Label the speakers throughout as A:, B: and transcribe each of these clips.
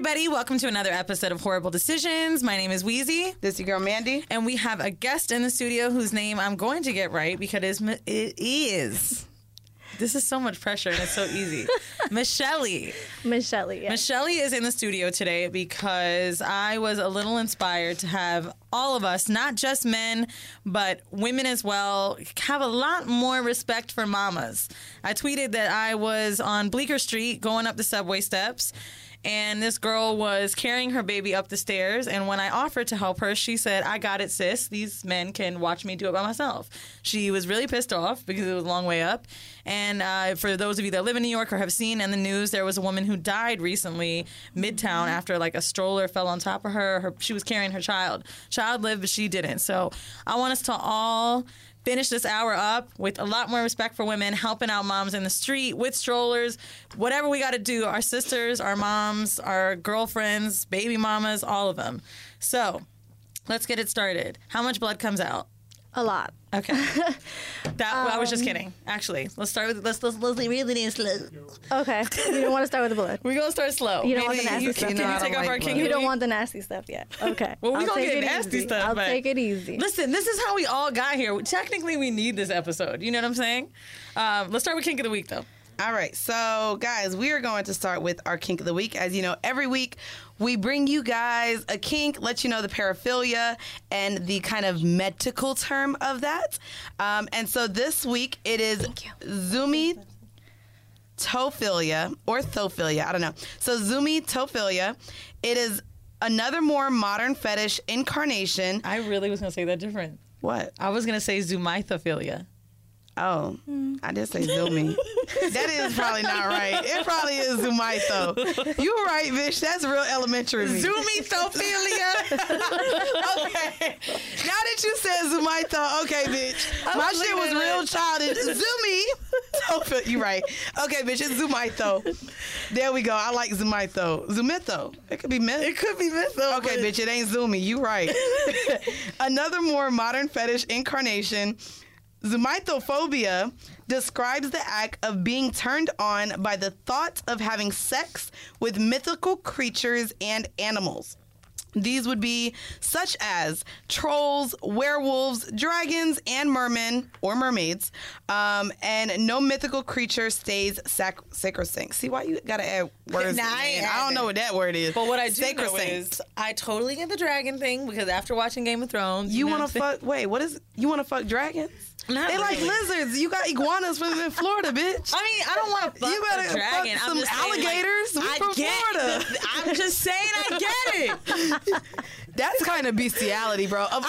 A: everybody. Welcome to another episode of Horrible Decisions. My name is Wheezy.
B: This is your girl, Mandy.
A: And we have a guest in the studio whose name I'm going to get right because it is. This is so much pressure and it's so easy. Michelle, yes.
C: Michelle
A: is in the studio today because I was a little inspired to have all of us, not just men, but women as well, have a lot more respect for mamas. I tweeted that I was on Bleecker Street going up the subway steps, and this girl was carrying her baby up the stairs, and when I offered to help her, she said, "I got it, sis. These men can watch me do it by myself." She was really pissed off because it was a long way up. And for those of you that live in New York or have seen in the news, there was a woman who died recently Midtown after like a stroller fell on top of her. She was carrying her child. Child lived, but she didn't. So I want us to all finish this hour up with a lot more respect for women, helping out moms in the street with strollers, whatever we got to do, our sisters, our moms, our girlfriends, baby mamas, all of them. So let's get it started. How much blood comes out?
C: A lot.
A: Okay. I was just kidding. Actually, let's start with let's really slow.
C: Okay. You don't want to start with the blood.
A: We're gonna start slow.
C: You don't want the nasty stuff.
A: Can you take off our king?
C: You don't want the nasty stuff yet. Okay.
A: Well, we're gonna get nasty
C: easy.
A: stuff.
C: I'll take it easy.
A: Listen, this is how we all got here. Technically, we need this episode. You know what I'm saying? Let's start with kink of the week, though.
B: All right, so guys, we are going to start with our kink of the week. As you know, every week we bring you guys a kink, let you know the paraphilia and the kind of medical term of that. And so this week it is zumitophilia or thophilia. I don't know. So zumitophilia, it is another more modern fetish incarnation.
A: I really was going to say that different.
B: What?
A: I was going to say zoomitophilia.
B: Oh, I did say zoomy. That is probably not right. It probably is zoomito. You were right, bitch. That's real elementary.
A: Zoomitophilia.
B: Okay. Now that you said zoomito, okay, bitch. My shit was real childish. Zoomy. You right. Okay, bitch. It's zoomito. There we go. I like zoomito. Zoomitho. It could be myth.
A: It could be myth, though.
B: Okay, bitch. It ain't zoomy. You right. Another more modern fetish incarnation. Zoomithophobia describes the act of being turned on by the thought of having sex with mythical creatures and animals. These would be such as trolls, werewolves, dragons, and mermen or mermaids. And no mythical creature stays sacrosanct. See why you gotta add words?
A: Nah,
B: I don't know what that word is.
A: But what I do know is I totally get the dragon thing because after watching Game of Thrones,
B: you want to fuck? Wait, what is? You want to fuck dragons?
A: Not
B: they
A: really.
B: Like lizards. You got iguanas from in Florida, bitch.
A: I mean, I don't want to fuck
B: you better
A: a dragon.
B: Fuck some
A: I'm just
B: alligators.
A: Saying, like,
B: we from Florida.
A: I'm just saying I get it.
B: That's kind of bestiality, bro. Of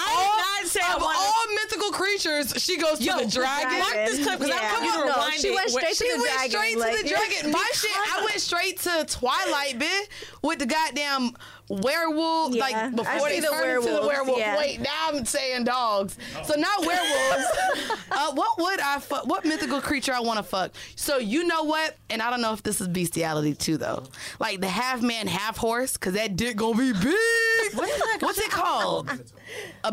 B: all mythical creatures, she goes to the dragon.
A: Mark this clip because I'm going to rewind
C: she went straight to the dragon.
B: Straight to the dragon. My shit, I went straight to Twilight, bitch, with the goddamn werewolf, like before they turned into the werewolf. Yeah. Wait, now I'm saying dogs. So not werewolves. What would I fuck? What mythical creature I want to fuck? So you know what? And I don't know if this is bestiality too, though. Like the half man, half horse, because that dick gonna be big. What's it called? A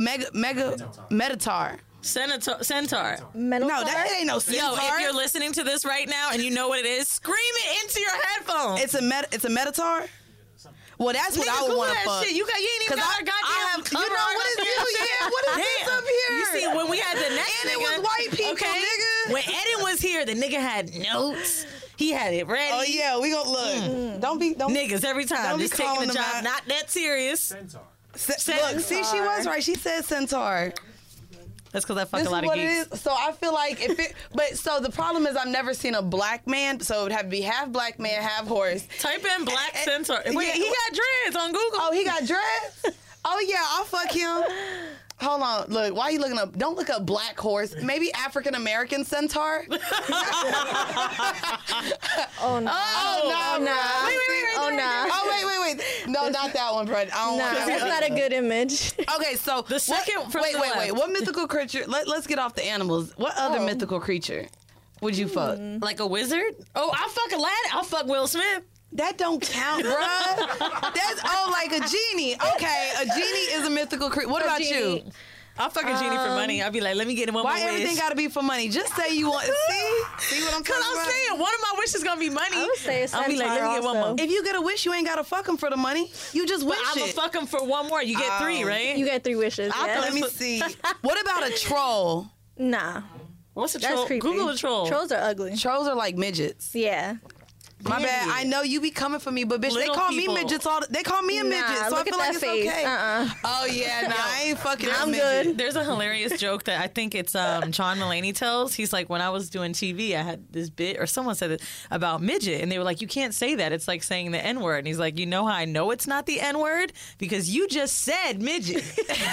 B: metatar.
A: Centaur.
B: No, that ain't no centaur.
A: Yo, if you're listening to this right now and you know what it is, scream it into your headphones.
B: It's a metatar. Well, that's what I would want to fuck.
A: Shit. You ain't even got our goddamn cover.
B: You know what is this? Yeah, what is this up here?
A: You see, when we had the next
B: and
A: nigga,
B: it was white people, nigga.
A: When Eden was here, the nigga had notes. He had it ready.
B: Oh yeah, we gonna look. Don't
A: niggas every time.
B: Don't
A: just taking the job, not that serious.
D: Centaur.
B: Look, see, she was right. She said centaur.
A: That's because I fuck a lot of geeks.
B: So I feel like so the problem is I've never seen a black man, so it would have to be half black man, half horse.
A: Type in black centaur. Wait,
B: yeah,
A: he got dreads on Google.
B: Oh, he got dreads? Oh yeah, I'll fuck him. Hold on, look, why are you looking up? Don't look up black horse. Maybe African American centaur.
C: Oh no!
B: Oh no!
A: Wait.
B: Oh wait! No, not that one, bro. I don't want that.
C: That's not a good image.
B: Okay, so
A: the second from
B: wait.
A: the left.
B: What mythical creature? Let's get off the animals. What other mythical creature would you fuck?
A: Like a wizard? Oh, I'll fuck Aladdin. I'll fuck Will Smith.
B: That don't count, bruh. That's like a genie. Okay, a genie is a mythical creature. What about you?
A: I'll fuck a genie for money. I'll be like, let me get one
B: Why
A: more
B: everything
A: wish.
B: got to be for money? Just say you want. See what I'm
A: Because
B: talking
A: I'm
B: about?
A: saying one of my wishes is gonna be money.
C: I would say
A: I'll be like, let me get one
C: Centaur
A: more.
B: If you get a wish, you ain't got to fuck him for the money. You just wish
A: But I'm gonna
B: it.
A: fuck him for one more. You get three, right?
C: You get 3 wishes.
A: I'll
C: Yeah.
A: throw
B: Let me see. What about a troll?
C: Nah,
A: What's a
C: that's
A: troll?
C: creepy.
A: Google a troll.
C: Trolls are ugly.
B: Trolls are like midgets.
C: Yeah.
B: My bad. I know you be coming for me, but bitch,
A: Little
B: they call
A: people.
B: me midgets all. They call me a midget,
C: Nah,
B: so I
C: look
B: feel
C: at
B: like
C: that
B: it's
C: face.
B: okay. Oh yeah, nah, I ain't fucking. a
C: I'm
B: midget.
C: good.
A: There's a hilarious joke that I think it's John Mulaney tells. He's like, when I was doing TV, I had this bit, or someone said it about midget, and they were like, you can't say that. It's like saying the N word. And he's like, you know how I know it's not the N word? Because you just said midget.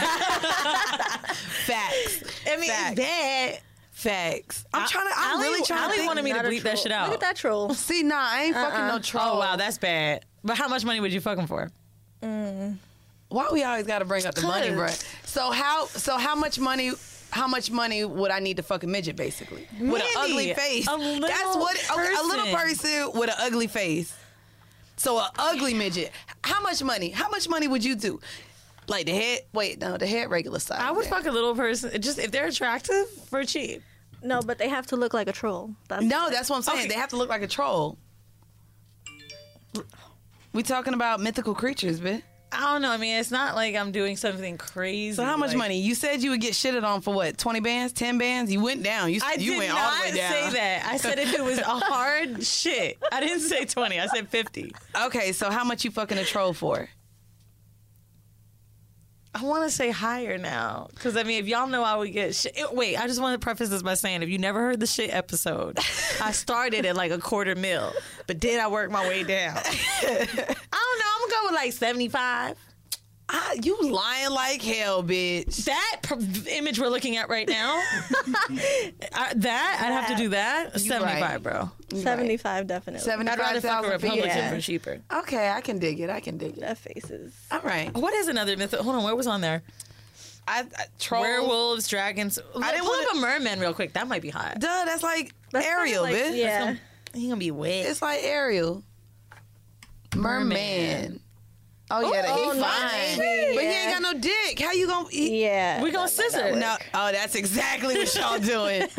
B: Facts.
A: I mean,
B: Facts.
A: it's bad.
B: Facts. I'm really trying to
A: Allie
B: think.
A: wanted me to
C: Not a
A: bleep that
C: troll.
A: shit out.
C: Look at that troll.
B: See, nah, I ain't fucking no troll.
A: Oh wow, that's bad. But how much money would you fuck him for?
B: Why we always got to bring up the money,
A: 'Cause-
B: bruh? So how much money? How much money would I need to fuck a midget, basically? With an
A: Mandy,
B: ugly face.
A: a little
B: That's what okay, a little
A: person.
B: person with an ugly face. So an ugly midget. How much money? How much money would you do? Like the head? Wait, no, the head regular size.
A: I would fuck a little person just if they're attractive for cheap.
C: No, but they have to look like a troll.
B: No, that's what I'm saying.
A: Okay.
B: They have to look like a troll. We talking about mythical creatures, bitch.
A: I don't know. I mean, it's not like I'm doing something crazy.
B: So how much
A: like-
B: money? You said you would get shitted on for what? 20 bands? 10 bands? You went down. You
A: I did
B: went
A: not
B: all the way down.
A: say that. I said if it was a hard shit. I didn't say 20. I said 50.
B: Okay, so how much you fucking a troll for?
A: I want to say higher now. Because, I mean, if y'all know I would get shit. Wait, I just want to preface this by saying if you never heard the shit episode, I started at like $250,000, but then I worked my way down. I don't know. I'm going to go with like 75.
B: You lying like hell, bitch.
A: That image we're looking at right now, I'd have to do that. 75,
B: right.
A: bro.
C: 75 definitely.
A: I'd rather fuck a
B: 75,000 for you.
A: Republican
C: Yeah.
A: for cheaper.
B: Okay, I can dig it. I can dig it.
C: That face is.
B: All right.
A: What is another myth? Hold on, what was on there?
B: Trolls.
A: Werewolves, dragons.
B: I didn't
A: Pull
B: wanna-
A: up a merman real quick. That might be hot.
B: Duh, that's like
C: That's
B: Ariel,
C: kinda like-
B: bitch.
C: Yeah.
A: He gonna be wet.
B: It's like Ariel. Merman. Oh yeah, he
C: Oh,
B: fine.
C: nice.
B: But he
C: Yeah.
B: ain't got no dick. How you gonna?
C: Yeah.
A: We gonna scissor.
B: No. Oh, that's exactly what y'all doing.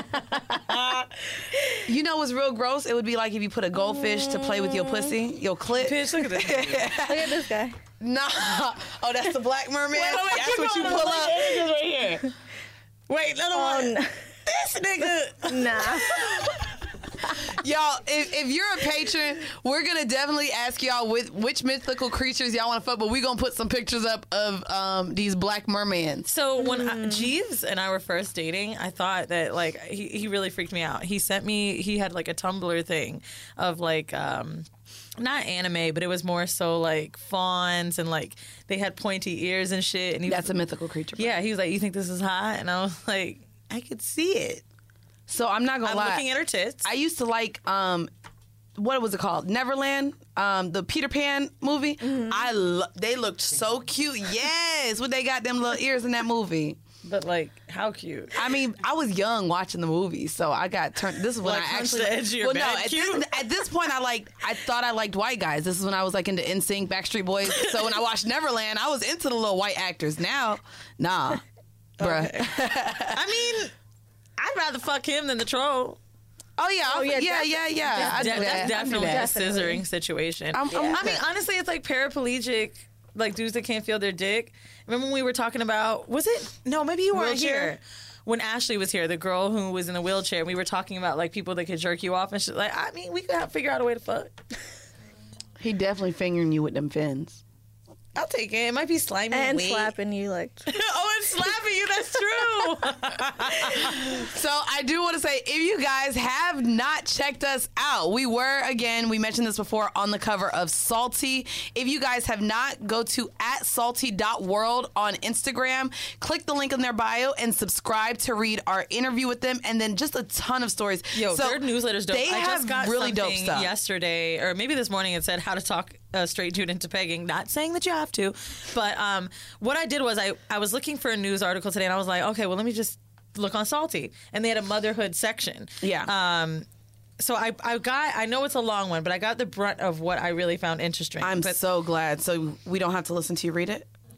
B: You know what's real gross? It would be like if you put a goldfish to play with your pussy, your clit.
A: Bitch, look at this.
C: Look at this guy.
B: Nah. Oh, that's the black merman. That's
A: keep
B: what you
A: going.
B: pull
A: Look
B: up.
A: at images right here. Wait, another
C: Oh,
A: one.
C: no.
A: This nigga.
C: Nah.
B: Y'all, if you're a patron, we're gonna definitely ask y'all which mythical creatures y'all want to fuck, but we gonna put some pictures up of these black mermans.
A: So when Jeeves and I were first dating, I thought that like he really freaked me out. He sent me. He had like a Tumblr thing of like. Not anime, but it was more so like fawns and like they had pointy ears and shit. And he
B: That's a mythical creature. bro.
A: yeah, he was like, "You think this is hot?" And I was like, "I could see it."
B: So I'm not gonna
A: I'm
B: lie.
A: looking at her tits.
B: I used to like what was it called? Neverland, the Peter Pan movie. They looked so cute. Yes, when they got them little ears in that movie.
A: But like, how cute.
B: I mean, I was young watching the movie, so I got turned. This is when
A: Like,
B: I
A: punch
B: actually.
A: the edge of your bed cute?
B: At this point, I thought I liked white guys. This is when I was like into NSYNC, Backstreet Boys. So when I watched Neverland, I was into the little white actors. Now, nah, bruh.
A: Okay. I mean, I'd rather fuck him than the troll.
B: Oh yeah,
C: yeah,
B: yeah. I do
A: That's
B: that.
A: definitely a
C: Definitely.
A: scissoring situation.
B: I'm
A: I
B: with
A: mean,
B: that.
A: honestly, it's like paraplegic, like dudes that can't feel their dick. Remember when we were talking about? Was it? No, maybe you weren't
B: Wheelchair?
A: here. When Ashley was here, the girl who was in a wheelchair, we were talking about like people that could jerk you off and shit. Like, I mean, we could figure out a way to fuck.
B: He definitely fingering you with them fins.
A: I'll take it. It might be slimy
C: And
A: wet.
C: slapping you like.
A: Oh, and slapping you. That's true.
B: So I do want to say, if you guys have not checked us out, we mentioned this before, on the cover of Salty. If you guys have not, go to @salty.world on Instagram, click the link in their bio, and subscribe to read our interview with them, and then just a ton of stories.
A: Yo,
B: so
A: their newsletter's dope.
B: They
A: I
B: have
A: just got
B: really dope
A: something
B: stuff.
A: yesterday, or maybe this morning. It said how to talk a straight dude into pegging. Not saying that you have to, but what I did was I was looking for a news article today, and I was like, okay, well, let me just look on Salty, and they had a motherhood section.
B: Yeah.
A: So I know it's a long one, but I got the brunt of what I really found interesting.
B: I'm
A: but
B: so glad. So we don't have to listen to you read it?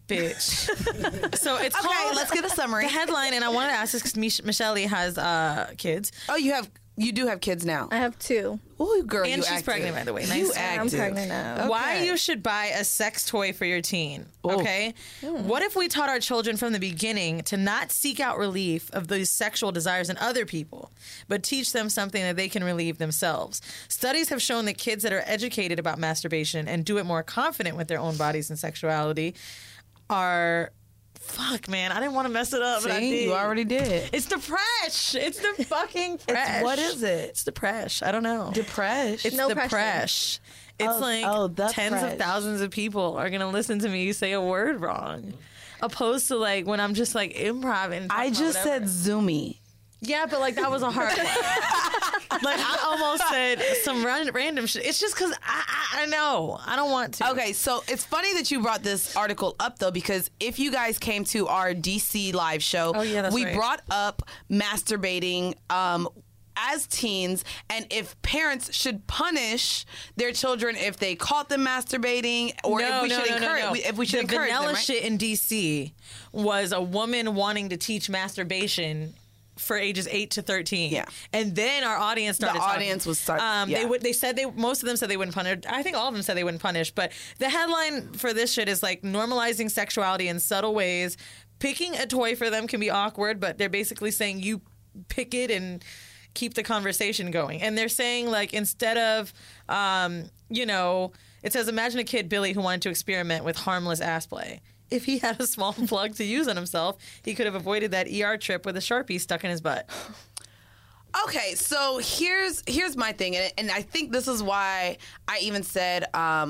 A: bitch. So it's
B: Okay,
A: called,
B: let's get a summary.
A: The headline, and I wanted to ask this because Michelle has kids.
B: Oh, you do have kids now.
C: I have 2.
B: Ooh, girl,
A: And
B: you
A: she's
B: active.
A: pregnant, by the way.
B: You
A: Nice.
C: I'm
B: active.
C: pregnant now.
A: Why
B: Okay.
A: you should buy a sex toy for your teen,
B: Ooh.
A: okay? What if we taught our children from the beginning to not seek out relief of these sexual desires in other people, but teach them something that they can relieve themselves? Studies have shown that kids that are educated about masturbation and do it more confident with their own bodies and sexuality are... Fuck, man, I didn't want to mess it up, but I
B: See,
A: did.
B: you already did.
A: It's the fresh. It's the fucking fresh.
B: What is it?
A: It's the fresh. I don't know.
B: Depressed.
A: It's
C: No
A: the
C: pressure.
A: fresh. It's
B: the
A: tens
B: fresh.
A: of thousands of people are gonna listen to me say a word wrong, opposed to like when I'm just like improv and
B: I just said zoomy.
A: yeah, but like that was a hard one. Like I almost said some random shit. It's just because I know I don't want to.
B: Okay, so it's funny that you brought this article up though, because if you guys came to our DC live show,
A: Oh, yeah, that's
B: we
A: right.
B: brought up masturbating as teens, and if parents should punish their children if they caught them masturbating, or if we should encourage if we should
A: the
B: encourage
A: vanilla
B: them, right?
A: shit in DC was a woman wanting to teach masturbation for ages 8 to 13.
B: Yeah.
A: And then our audience started
B: The
A: talking.
B: audience was yeah.
A: They said most of them said they wouldn't punish. I think all of them said they wouldn't punish, but the headline for this shit is like normalizing sexuality in subtle ways. Picking a toy for them can be awkward, but they're basically saying you pick it and keep the conversation going. And they're saying like instead of it says imagine a kid, Billy, who wanted to experiment with harmless ass play. If he had a small plug to use on himself, he could have avoided that ER trip with a Sharpie stuck in his butt.
B: Okay, so here's my thing, and I think this is why I even said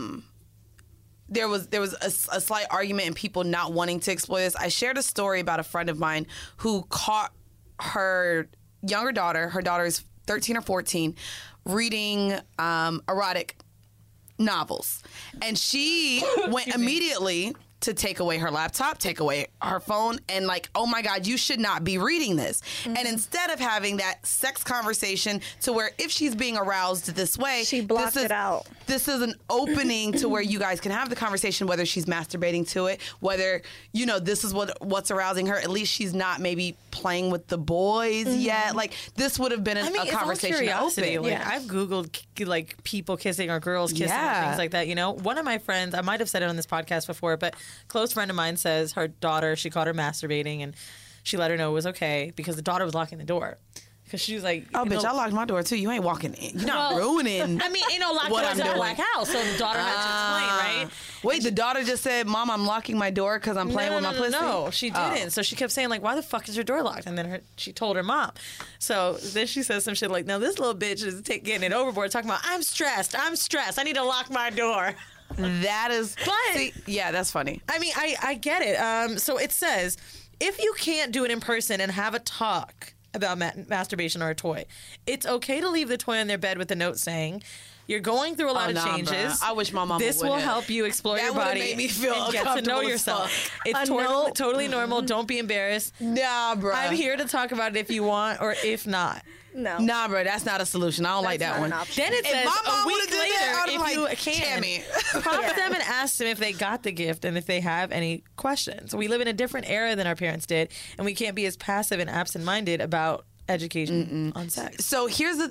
B: there was a slight argument in people not wanting to explore this. I shared a story about a friend of mine who caught her younger daughter, her daughter is 13 or 14, reading erotic novels, and she went immediately to take away her laptop, take away her phone, and like, oh my God, you should not be reading this.
C: Mm-hmm.
B: And instead of having that sex conversation to where if she's being aroused this way,
C: She blocked it out.
B: This is an opening to where you guys can have the conversation, whether she's masturbating to it, whether, this is what's arousing her. At least she's not maybe playing with the boys yet. Like, this would have been a
A: it's all
B: conversation to
A: curiosity.
B: open.
A: Like, I've Googled like people kissing or girls kissing or things like that. One of my friends, I might have said it on this podcast before, but a close friend of mine says her daughter, she caught her masturbating and she let her know it was okay because the daughter was locking the door. Because she was like,
B: Oh, bitch, I locked my door too. You ain't walking in. You're not ruining.
A: I mean, locked
B: what
A: doors
B: I'm
A: in a
B: doing.
A: black house, so the daughter had to explain, right?
B: Wait, the daughter just said, Mom, I'm locking my door because I'm playing with my pussy?
A: No, she didn't. So she kept saying, like, why the fuck is your door locked? And then she told her mom. So then she says some shit like, now this little bitch is getting it overboard, talking about, I'm stressed. I need to lock my door.
B: That is...
A: But-
B: see, yeah, that's funny.
A: I mean, I get it. So it says, if you can't do it in person and have a talk about masturbation or a toy, it's okay to leave the toy on their bed with a note saying, you're going through a lot of changes.
B: Bruh. I wish my mama
A: This will
B: would've.
A: help you explore
B: That
A: your
B: would've
A: body
B: made me feel
A: and get to know
B: uncomfortable as
A: yourself.
B: fuck.
A: It's totally normal. Don't be embarrassed.
B: Nah, bro.
A: I'm here to talk about it if you want or if not.
C: No.
B: Nah, bro, that's not a solution. I don't like
C: That's
B: that
C: not an
B: one.
C: option.
A: Then it
B: If
A: says
B: my mom
A: a week
B: would've did
A: later,
B: that, I'd
A: if
B: be
A: you
B: like,
A: can,
B: Tammy.
A: prompt them and ask them if they got the gift and if they have any questions. We live in a different era than our parents did, and we can't be as passive and absent-minded about education on sex.
B: So here's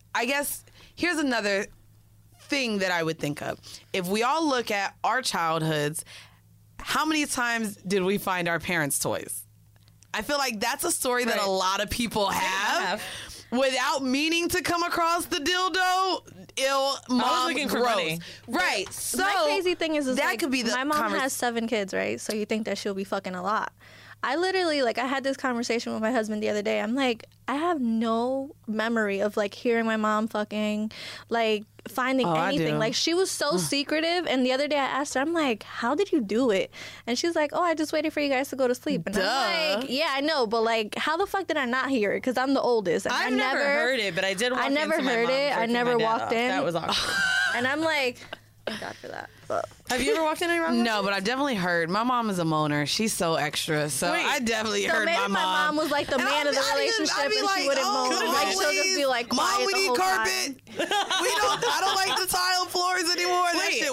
B: another thing that I would think of. If we all look at our childhoods, how many times did we find our parents' toys? I feel like that's a story that
A: Right.
B: a lot of people have. Without meaning to come across the dildo, mom
A: looking for
B: gross.
A: money.
B: Right. So
C: My crazy thing is
B: that
C: like,
B: could be the
C: my mom
B: convers-
C: has 7 kids, right? So you think that she'll be fucking a lot. I literally, like, I had this conversation with my husband the other day. I'm like, I have no memory of, like, hearing my mom fucking, like, finding
B: I
C: anything.
B: do.
C: Like, she was so secretive. And the other day I asked her, I'm like, how did you do it? And she's like, oh, I just waited for you guys to go to sleep. And
B: Duh.
C: I'm like, yeah, I know. But, like, how the fuck did I not hear it? Because I'm the oldest. And
A: I've
C: I
A: never heard it, but I did walk
C: I never
A: into my
C: heard
A: mom
C: it. I
A: jerking
C: never
A: my dad
C: walked
A: off.
C: in.
A: That was awkward.
C: And I'm like, thank God for that. But
A: Have you ever walked in any wrong?
B: No, but I definitely heard. My mom is a moaner. She's so extra. So
A: Wait.
B: I definitely
C: so
B: heard
C: maybe
B: my
C: mom was like the
B: And
C: man of the
B: I'd be
C: relationship,
B: like,
C: and she wouldn't moan.
B: "Oh,
C: Like she'll just be like quiet
B: Mom, we
C: the
B: need
C: whole
B: carpet.
C: time.
B: I don't like the tile floors anymore. That
A: Wait,
B: shit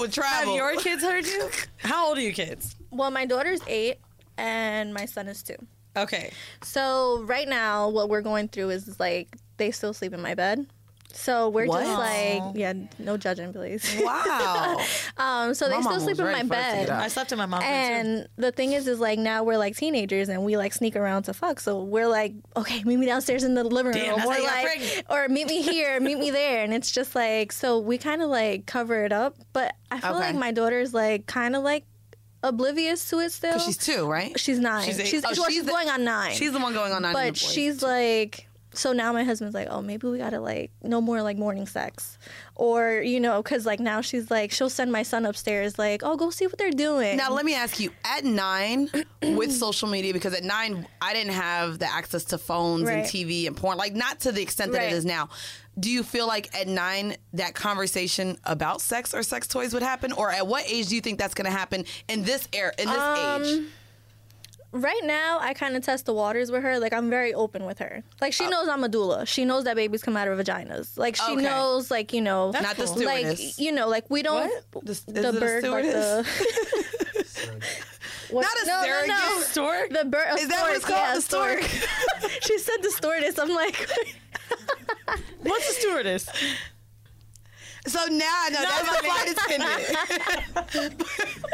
B: with
A: Have
B: travel.
A: your kids heard you? How old are your kids?
C: Well, my daughter's 8 and my son is 2.
A: Okay.
C: So right now, what we're going through is like they still sleep in my bed. So we're
B: What?
C: just like, yeah, no judging, please.
B: Wow.
C: So they
B: My
C: still
B: mama
C: sleep
B: was
C: in
B: ready
C: my
B: for us to get
C: bed.
B: up.
A: I slept in my mom's bed
C: And the thing is like now we're like teenagers and we like sneak around to fuck. So we're like, okay, meet me downstairs in the living
A: Damn,
C: room,
A: that's
C: or
A: how you got
C: like,
A: pregnant.
C: or meet me here, meet me there, and it's just like, so we kind of like cover it up. But I feel
B: Okay.
C: like my daughter's like kind of like oblivious to it still.
B: She's 2, right?
C: She's 9.
A: She's eight.
C: She's,
B: Oh,
C: well,
B: she's
C: she's
B: the-
C: going on 9.
B: She's the one going on 9.
C: But she's like, so now my husband's like, oh, maybe we gotta like no more like morning sex, or you know, because like now she's like, she'll send my son upstairs like, oh, go see what they're doing.
B: Now, let me ask you, at 9, with social media, because at 9, I didn't have the access to phones and
C: Right.
B: TV and porn, like not to the extent that
C: Right.
B: it is now. Do you feel like at 9 that conversation about sex or sex toys would happen? Or at what age do you think that's going to happen in this era, in this age?
C: Right now, I kind of test the waters with her. Like, I'm very open with her. Like, she knows I'm a doula. She knows that babies come out of vaginas. Like, she
B: Okay.
C: knows, like, you know,
B: Not the stewardess.
C: like, you know, like we don't
B: What? Is
C: the
B: it a
C: bird, like the What-
B: Not a
C: no,
B: surrogate.
C: no, no.
A: Stork?
C: The bird.
B: Is that what it's called?
C: Yeah,
B: The stork?
C: She said the stewardess. I'm like,
A: What's a stewardess?
B: So now I know that's
A: I
B: the
A: mean-
B: flight attendant.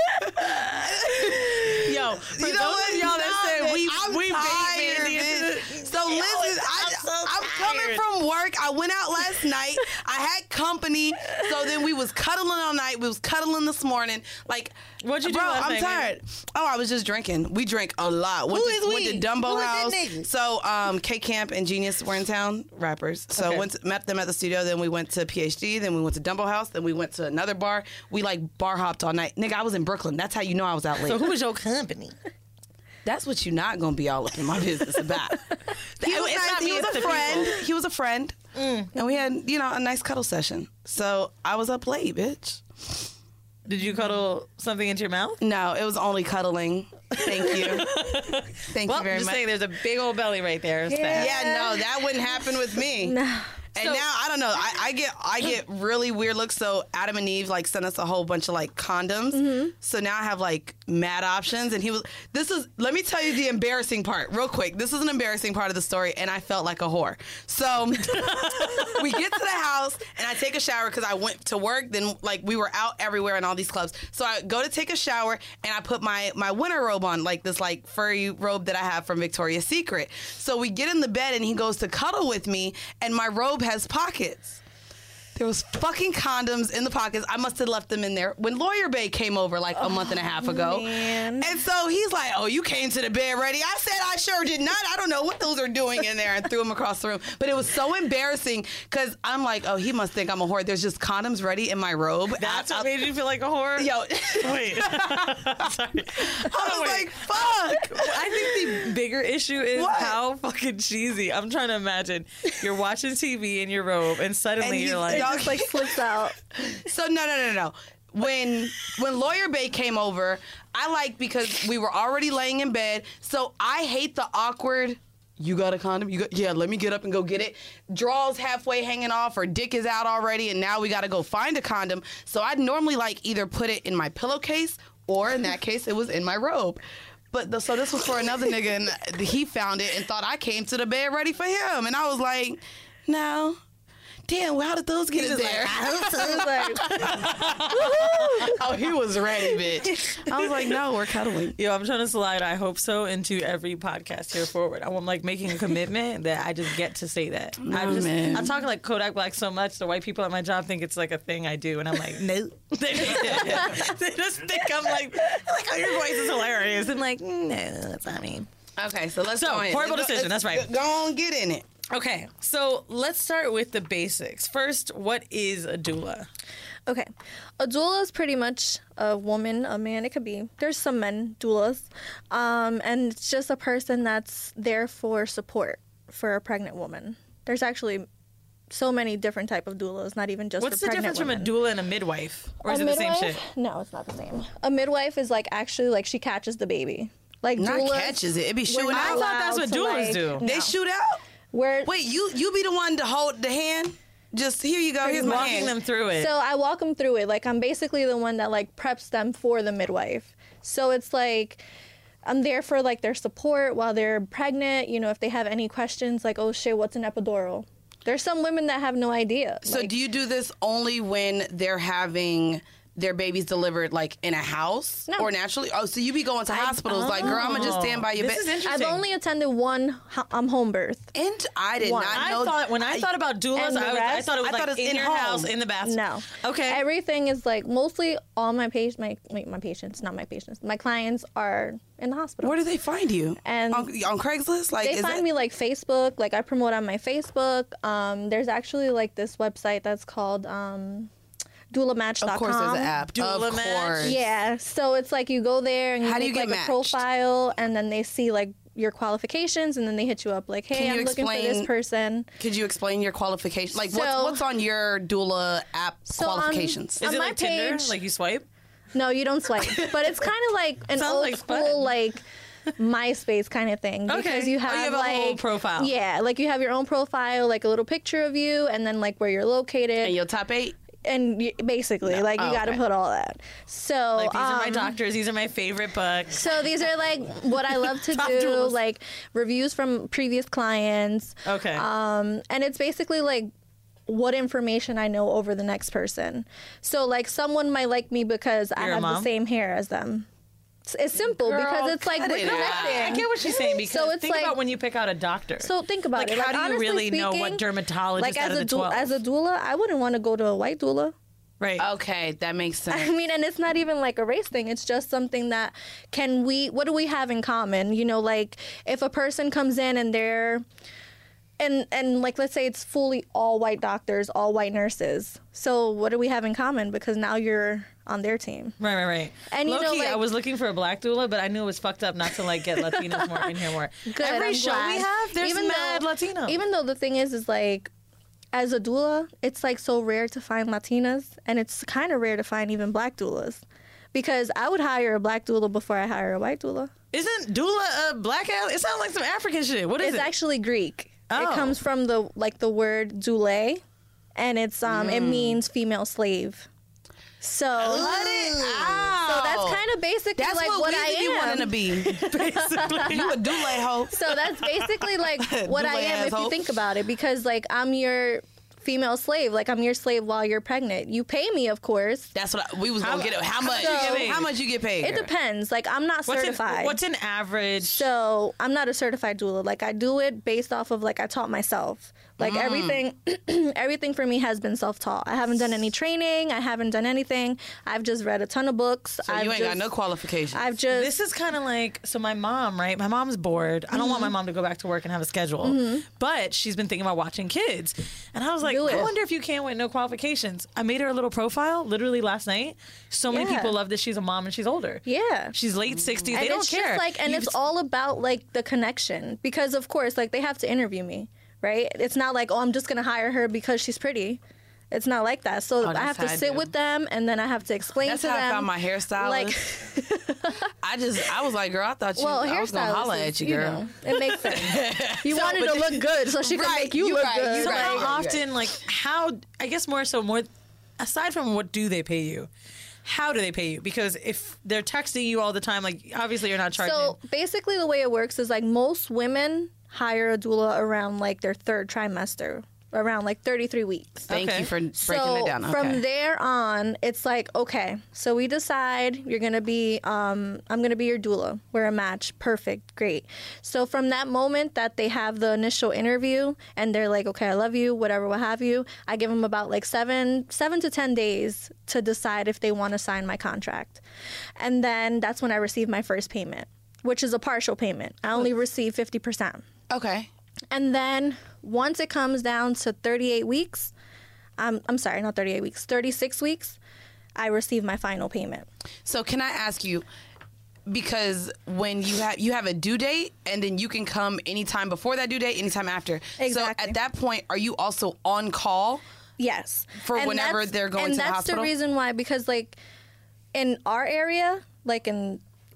A: Yo, for
B: You know
A: those
B: what?
A: of y'all that
B: Stop
A: say
B: it. I'm
A: we
B: tired,
A: bait
B: bitch. So listen, I'm coming
A: tired.
B: from work. I went out last night. I had company. So then we was cuddling all night. We was cuddling this morning. Like,
A: What'd you do
B: bro,
A: last
B: I'm
A: night,
B: tired. Oh, I was just drinking. We drank a lot. Went to Dumbo
D: Who is that
B: House.
D: nigga?
B: So K Camp and Genius were in town, rappers. So
A: Okay.
B: met them at the studio. Then we went to PhD. Then we went to Dumbo House. Then we went to another bar. We like bar hopped all night. Nigga, I was in Brooklyn. That's how you know I was out late.
A: So who was your company?
B: That's what you're not gonna be all up in my business about. He was
A: It's
B: nice.
A: not
B: He
A: me,
B: was
A: it's
B: a
A: the
B: friend.
A: people.
B: He was a friend, and we had a nice cuddle session. So I was up late, bitch.
A: Did you cuddle something into your mouth?
B: No, it was only cuddling. Thank you. Thank
A: Well,
B: you very
A: just
B: much.
A: saying, there's a big old belly right there. It's fat.
B: Yeah, no, that wouldn't happen with me.
C: no.
B: And
A: So-
B: now I don't know. I get really weird looks. So Adam and Eve like sent us a whole bunch of like condoms.
C: Mm-hmm.
B: So now I have like mad options. And let me tell you the embarrassing part real quick. This is an embarrassing part of the story, and I felt like a whore. So we get to the house, and I take a shower because I went to work. Then like we were out everywhere in all these clubs. So I go to take a shower, and I put my winter robe on, like this like furry robe that I have from Victoria's Secret. So we get in the bed, and he goes to cuddle with me, and my robe has pockets. There was fucking condoms in the pockets. I must have left them in there when Lawyer Bay came over like a month and a half ago.
C: man.
B: And so he's like, oh, you came to the bed ready. I said I sure did not. I don't know what those are doing in there, and threw them across the room. But it was so embarrassing because I'm like, oh, he must think I'm a whore. There's just condoms ready in my robe.
A: That's what made you feel like a whore?
B: Yo,
A: Wait. Sorry.
B: I was like, fuck.
A: I think the bigger issue is
B: What?
A: how fucking cheesy. I'm trying to imagine you're watching TV in your robe, and suddenly
B: And
A: you're
B: he's-
A: like,
C: Just like flips out.
B: So no. When Lawyer Bay came over, I like because we were already laying in bed. So I hate the awkward. You got a condom? Yeah, let me get up and go get it. Drawers halfway hanging off, or dick is out already, and now we got to go find a condom. So I'd normally like either put it in my pillowcase, or in that case, it was in my robe. But so this was for another nigga, and he found it and thought I came to the bed ready for him, and I was like, no. Damn, well, how did those get in there?
C: It was like,
B: Oh, he was ready, bitch. I was like, no, we're cuddling.
A: yo, I'm trying to slide I hope so into every podcast here forward. I'm like making a commitment that I just get to say that.
B: man.
A: I'm talking like Kodak Black so much, the white people at my job think it's like a thing I do, and I'm like, no. They just think I'm like, oh, your voice is hilarious. I'm like, no, that's not me.
B: Okay, so let's
A: So,
B: go in.
A: horrible
B: Let's go-
A: decision,
B: let's
A: that's right.
B: Go on, get in it.
A: Okay, so let's start with the basics. First, what is a doula?
C: okay. A doula is pretty much a woman, a man, it could be. There's some men doulas. And it's just a person that's there for support for a pregnant woman. There's actually so many different type of doulas, not even just
A: What's
C: for
A: the
C: pregnant
A: difference
C: women.
A: from a doula and a midwife? Or is
C: A
A: it the same
C: midwife?
A: shit?
C: No, it's not the same. A midwife is like actually like she catches the baby. Like
B: Not
C: doulas,
B: catches it. It be
C: we're
B: shooting
C: not
B: out.
A: thought that's
C: allowed
A: what
C: to,
A: doulas
C: like,
A: do.
C: no.
B: They shoot out?
C: We're
B: Wait, you be the one to hold the hand? Just here you go. Here's my
A: Walking
B: hand.
A: them through it.
C: So I walk them through it. Like, I'm basically the one that like preps them for the midwife. So it's like I'm there for like their support while they're pregnant. You know, if they have any questions, like, oh shit, what's an epidural? There's some women that have no idea.
B: So do you do this only when they're having their babies delivered like in a house or naturally? Oh, so you be going to hospitals like, girl, I'm gonna just stand by your bed.
A: This is interesting.
C: I've only attended one home birth.
B: And I did
C: One.
B: not know.
A: I thought about doulas,
C: And the
A: I thought it was
B: I thought
A: like
B: it was
A: in
B: in
A: your
B: home.
A: house, in the bathroom.
C: No.
A: Okay.
C: Everything is like mostly all my patients, my patients, not my patients. My clients are in the hospital.
B: Where do they find you?
C: And
B: on Craigslist? Like,
C: They find me like Facebook. Like I promote on my Facebook. There's actually like this website that's called doulamatch.com.
B: Of course, there's an app.
A: Doula
B: of
A: Match?
B: course.
C: Yeah. So it's like you go there and you
B: How do
C: make
B: you get
C: like
B: matched?
C: a profile, and then they see like your qualifications, and then they hit you up like, hey,
B: Can you
C: I'm looking for this
B: explain-
C: person.
B: Could you explain your qualifications? Like,
C: So-
B: what's on your doula app
C: So on-
B: qualifications?
A: Is
C: on
A: it
C: my
A: like Tinder?
C: page-
A: Like you swipe?
C: No, you don't swipe. But it's kind of like an
A: Sounds
C: old
A: like
C: school
A: fun.
C: like MySpace kind of thing.
A: Okay.
C: Because you
A: Oh,
C: have,
A: you have a
C: like
A: whole profile.
C: Yeah, like you have your own profile, like a little picture of you, and then like where you're located,
B: and your top 8?
C: and basically like you
B: Oh,
C: got to
B: okay.
C: put all that. So
A: Like these are my doctors. These are my favorite books.
C: So these are like what I love to
A: Top
C: do,
A: doulas.
C: like reviews from previous clients.
A: Okay.
C: And it's basically like what information I know over the next person. So like someone might like me because I
A: You're a
C: have the
A: mom?
C: same hair as them. It's simple
B: Girl,
C: because it's like
B: cut
C: we're
B: it out.
C: connecting.
A: I get what she's saying because
C: So it's
A: think
C: like-
A: about when you pick out a doctor.
C: So think about
A: Like,
C: it.
A: how do you
C: honestly
A: really know
C: speaking,
A: what dermatologist
C: like
A: out
C: as
A: of the 12?
C: as a doula, I wouldn't want to go to a white doula.
A: Right.
B: Okay, that makes sense.
C: I mean, and it's not even like a race thing. It's just something that what do we have in common? You know, like if a person comes in and they're, and like let's say it's fully all white doctors, all white nurses. So what do we have in common? Because now you're on their team.
A: Right.
C: And you know,
A: Low-key,
C: like-
A: I was looking for a black doula, but I knew it was fucked up not to like get Latinos more in here more.
C: Good,
A: Every
C: I'm
A: show
C: glad.
A: we have, there's mad Latinos.
C: Even though the thing is like, as a doula, it's like so rare to find Latinas, and it's kind of rare to find even black doulas. Because I would hire a black doula before I hire a white doula.
A: Isn't doula a black ass? It sounds like some African shit. What is
C: It's
A: it?
C: actually Greek.
A: Oh.
C: It comes from the word doule, and it's it means female slave. So
B: Cut it out.
C: so that's kind of basically
B: That's
C: like what I
B: Weezy be wanting to
C: am.
B: be.
A: Basically.
B: You a doula hoe.
C: So that's basically like what I
B: Doula
C: am if you
B: asshole.
C: think about it, because like I'm your female slave, like I'm your slave while you're pregnant. You pay me, of course.
B: That's what we was gonna get. How much?
C: So-
B: how much you get paid?
C: It
B: girl?
C: depends. Like I'm not certified.
A: What's an average?
C: So I'm not a certified doula. Like I do it based off of like I taught myself. Like everything for me has been self-taught. I haven't done any training. I haven't done anything. I've just read a ton of books.
B: So you ain't got no qualifications.
C: I've just
A: This is kind of like, so my mom, right? My mom's bored. I don't want my mom to go back to work and have a schedule. But she's been thinking about watching kids. And I was like,
C: Do it.
A: I wonder if you can with no qualifications. I made her a little profile literally last night. So many
C: Yeah.
A: people love that she's a mom and she's older.
C: yeah.
A: She's late 60s.
C: And
A: They don't
C: it's
A: care.
C: just like, and
A: You've-
C: it's all about like the connection, because of course, like they have to interview me, right? It's not like, oh, I'm just gonna hire her because she's pretty. It's not like that. So I
B: that's
C: have to
B: how I
C: sit
B: do.
C: with them, and then I have to explain
B: That's
C: to
B: how
C: them.
B: I found my hairstylist.
C: Like,
B: I was like, girl, I thought you.
C: well,
B: I was gonna holler
C: hairstylist,
B: at you, girl.
C: know, it makes sense. You wanted to look good, so she can
B: Right,
C: make you
B: you
C: look
B: right,
C: good.
B: you
A: So
B: right.
A: how
C: Like,
A: often, like, I guess more, aside from what do they pay you, how do they pay you? Because if they're texting you all the time, like, obviously you're not charging.
C: so basically, the way it works is like most women hire a doula around like their third trimester, around like 33 weeks.
B: Thank
A: Okay.
B: you for breaking
C: So
B: it down. Okay.
C: from there on, it's like, okay, so we decide you're gonna be, I'm gonna be your doula. We're a match, perfect, great. So from that moment that they have the initial interview and they're like, okay, I love you, whatever, what have you, I give them about like seven to 10 days to decide if they want to sign my contract, and then that's when I receive my first payment, which is a partial payment. I only receive 50%.
B: Okay.
C: And then once it comes down to 38 weeks, I'm sorry, not 38 weeks, 36 weeks, I receive my final payment.
B: So can I ask you, because when you have a due date and then you can come anytime before that due date, anytime after.
C: Exactly.
B: So at that point, are you also on call?
C: Yes.
B: For whenever
C: that's-
B: they're going
C: and
B: to the
C: that's
B: hospital?
C: the reason why, because like in our area, like in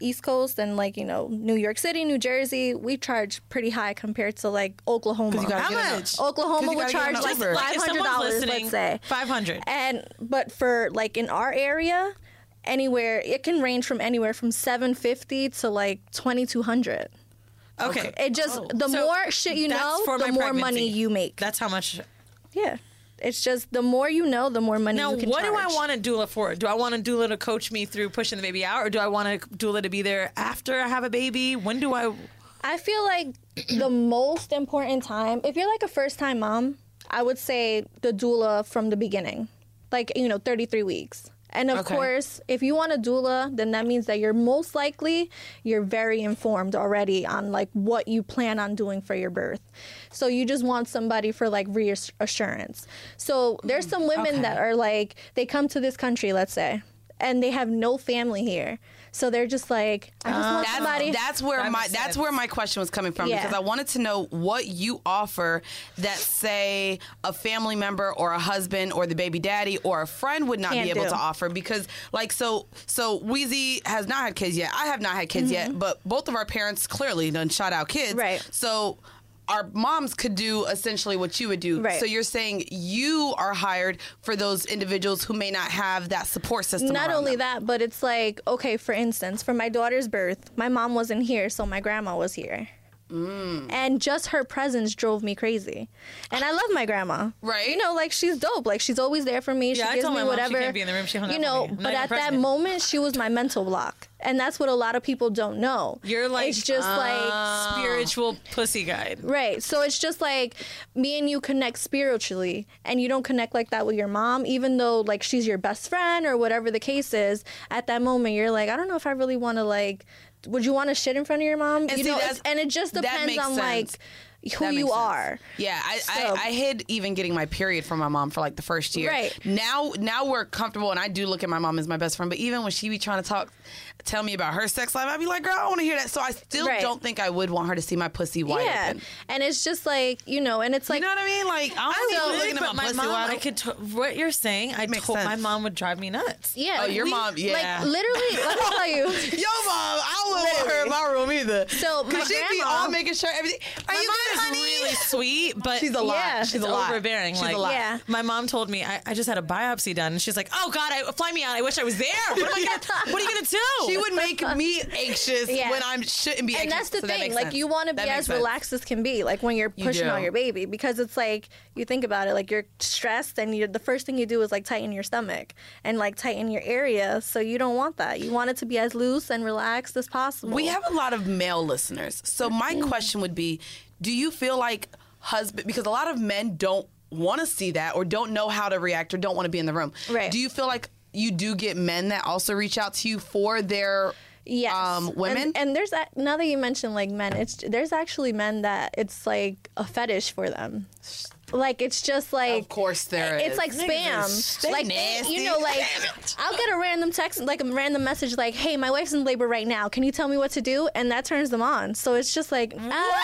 C: East Coast and like, you know, New York City, New Jersey, we charge pretty high compared to like Oklahoma.
A: How much?
C: Oklahoma would charge like $500, let's say.
A: $500.
C: But for like in our area, anywhere, it can range from anywhere from $750 to like $2,200.
A: Okay.
C: It just, the
A: So
C: more shit you know,
A: for
C: the
A: my
C: more
A: pregnancy.
C: money you make.
A: That's how much.
C: Yeah. It's just the more you know, the more money
A: Now,
C: you can
A: what
C: charge.
A: do I want a doula for? Do I want a doula to coach me through pushing the baby out, or do I want a doula to be there after I have a baby? When do I?
C: I feel like the most important time, if you're like a first-time mom, I would say the doula from the beginning, like, you know, 33 weeks. And of course, if you want a doula, then that means that you're very informed already on like what you plan on doing for your birth. So you just want somebody for like reassurance. So there's some women that are like, they come to this country, let's say, and they have no family here. So they're just like, I just want somebody.
B: That's where my question was coming from, because I wanted to know what you offer that, say, a family member or a husband or the baby daddy or a friend would not be able to offer. Because like so Weezy has not had kids yet. I have not had kids yet, but both of our parents clearly done shot out kids.
C: Right.
B: So our moms could do essentially what you would do.
C: Right.
B: So you're saying you are hired for those individuals who may not have that support system.
C: Not
B: around
C: only
B: them.
C: that, but it's like, okay, for instance, for my daughter's birth, my mom wasn't here, so my grandma was here. And just her presence drove me crazy. And I love my grandma.
B: Right.
C: You know, like, she's dope. Like, she's always there for me.
A: Yeah, I
C: she gives
A: told
C: me
A: my mom
C: whatever.
A: she can't be in the room. She hung
C: you
A: up
C: know,
A: on me. I'm
C: but
A: not even
C: at that
A: pregnant.
C: moment, she was my mental block. And that's what a lot of people don't know.
A: You're like,
C: it's just like
A: spiritual pussy guide.
C: right. So it's just like me and you connect spiritually, and you don't connect like that with your mom, even though like she's your best friend or whatever the case is. At that moment, you're like, I don't know if I really want to like. Would you want to shit in front of your mom?
B: And
C: you
B: see,
C: know,
B: and
C: it just depends
B: makes
C: on
B: sense.
C: like who
B: That
C: you
B: makes sense.
C: are.
B: Yeah,
C: So-
B: I hid even getting my period from my mom for like the first year.
C: Right.
B: Now we're comfortable, and I do look at my mom as my best friend. But even when she be trying to tell me about her sex life, I'd be like, girl, I don't want to hear that. So I still
C: Right.
B: don't think I would want her to see my pussy wide
C: Yeah,
B: open.
C: and it's just like, you know, and it's like,
B: You know what I mean? Like, I don't
A: So,
B: need looking
A: but
B: at my
A: my
B: pussy
A: mom,
B: wide
A: I
B: open.
A: could. What you're saying, I
B: Makes
A: told my
B: sense.
A: mom would drive me nuts.
C: yeah.
B: Oh, your mom, yeah.
C: Like, literally, let me tell you.
B: Yo, mom, I wouldn't want her in my room either.
C: So, my
B: Cause she'd be
C: grandma-
B: all making sure everything. Are
A: My
B: you
A: mom
B: good,
A: is
B: honey?
A: really sweet, but
B: She's a lot.
C: Yeah.
B: She's
A: it's
B: a lot.
A: overbearing.
B: She's
A: like,
B: a lot.
C: Yeah.
A: My mom told me I just had a biopsy done, and she's like, "Oh God, fly me out. I wish I was there. What are you gonna do?"
B: She would make me anxious
C: Yeah.
B: when I shouldn't be
C: And
B: anxious.
C: that's the
B: so that
C: thing.
B: makes
C: Like,
B: sense.
C: you want to be
B: That makes
C: as
B: sense.
C: relaxed as can be, like when you're pushing
B: do.
C: out your baby, because it's like, you think about it, like you're stressed, and the first thing you do is like tighten your stomach and like tighten your area. So you don't want that. You want it to be as loose and relaxed as possible.
B: We have a lot of male listeners. So my question would be, do you feel like because a lot of men don't want to see that or don't know how to react or don't want to be in the room.
C: Right.
B: Do you feel like you do get men that also reach out to you for their
C: Yes.
B: women?
C: And there's now that you mention like men, there's actually men that it's like a fetish for them. Like, it's just like,
B: Of course there is.
C: it's like
B: Niggas are
C: spam. Like,
B: nasty.
C: you know, like,
B: Damn it.
C: I'll get a random text, like a random message, like, "Hey, my wife's in labor right now. Can you tell me what to do?" And that turns them on. So it's just like,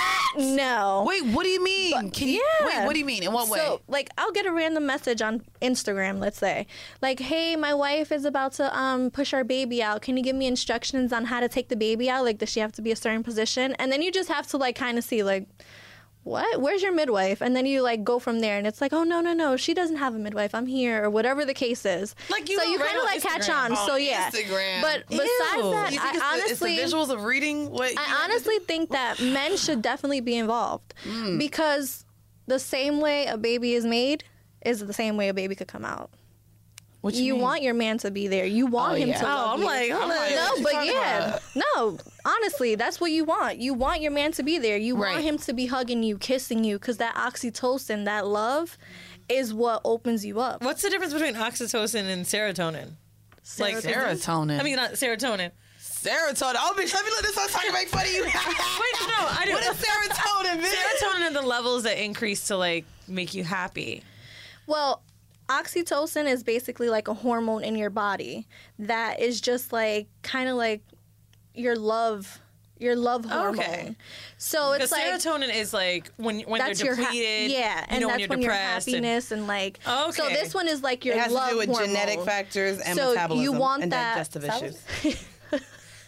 C: no.
B: Wait, what do you mean? Can you,
C: yeah.
B: Wait, what do you mean? In what way?
C: So, like, I'll get a random message on Instagram, let's say, like, "Hey, my wife is about to push our baby out. Can you give me instructions on how to take the baby out? Like, does she have to be a certain position?" And then you just have to, like, kind of see, like, what? Where's your midwife? And then you like go from there, and it's like, oh no, she doesn't have a midwife. I'm here, or whatever the case is.
A: Like, you
C: so
A: go
C: you
A: right
C: kind of
A: on
C: like catch
A: Instagram.
C: on. So yeah,
B: Instagram.
C: But besides
A: Ew.
C: that,
B: you think
C: I
B: it's
C: honestly,
B: the visuals of reading what
C: I honestly think that men should definitely be involved because the same way a baby is made is the same way a baby could come out.
B: What
C: You
B: mean?
C: want your man to be there. You want him
B: yeah.
C: to love
A: I'm
C: you.
A: like,
B: I'm like,
C: No,
B: what you
C: but
B: talking
C: yeah,
B: about?
C: no. Honestly, that's what you want. You want your man to be there. You
B: Right.
C: want him to be hugging you, kissing you, because that oxytocin, that love, is what opens you up.
A: What's the difference between oxytocin and serotonin? Like
B: Serotonin.
A: I mean, not serotonin.
B: Serotonin. Oh, bitch, let me let this start talking make fun of you.
A: Wait, no, I do.
B: What is serotonin, bitch?
A: Serotonin are the levels that increase to like make you happy.
C: Well, oxytocin is basically like a hormone in your body that is just like kind of like your love hormone.
A: Okay.
C: So it's
A: Because
C: like
A: serotonin is like when
C: that's
A: they're
C: your
A: depleted.
C: yeah,
A: you
C: and
A: know,
C: that's
A: when you're
C: when your
A: depressed. and-
C: happiness and like.
A: Okay.
C: So this one is like your
B: It has
C: love
B: to do with
C: hormone.
B: genetic factors and
C: So
B: metabolism
C: you want
B: and
C: that.
B: digestive issues.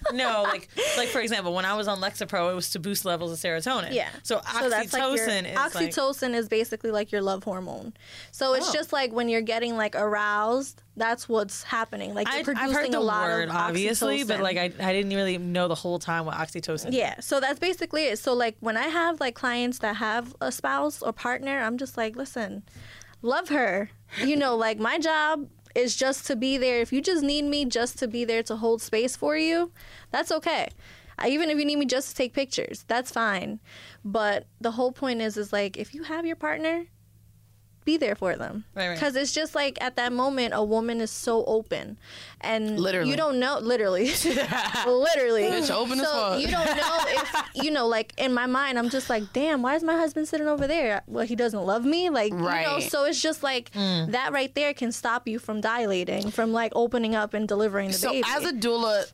A: No, like for example, when I was on Lexapro, it was to boost levels of serotonin.
C: Yeah.
A: So oxytocin
C: oxytocin is basically like your love hormone. So it's just like when you're getting like aroused, that's what's happening. Like you're producing
A: I've heard the
C: a lot
A: word,
C: of
A: obviously, but
C: oxytocin.
A: like I didn't really know the whole time what oxytocin.
C: Yeah, so that's basically it. So like when I have like clients that have a spouse or partner, I'm just like, listen, love her. You know, like my job is just to be there. If you just need me just to be there to hold space for you, that's okay. Even if you need me just to take pictures, that's fine. But the whole point is like if you have your partner, be there for them.
A: Right.
C: Because it's just like at that moment, a woman is so open, and
B: Literally.
C: you don't know. Literally, literally,
B: Bitch, open as
C: so
B: fuck.
C: you don't know if like in my mind, I'm just like, damn, why is my husband sitting over there? Well, he doesn't love me, like
B: Right.
C: So it's just like that right there can stop you from dilating, from like opening up and delivering the
B: So
C: baby.
B: as a doula,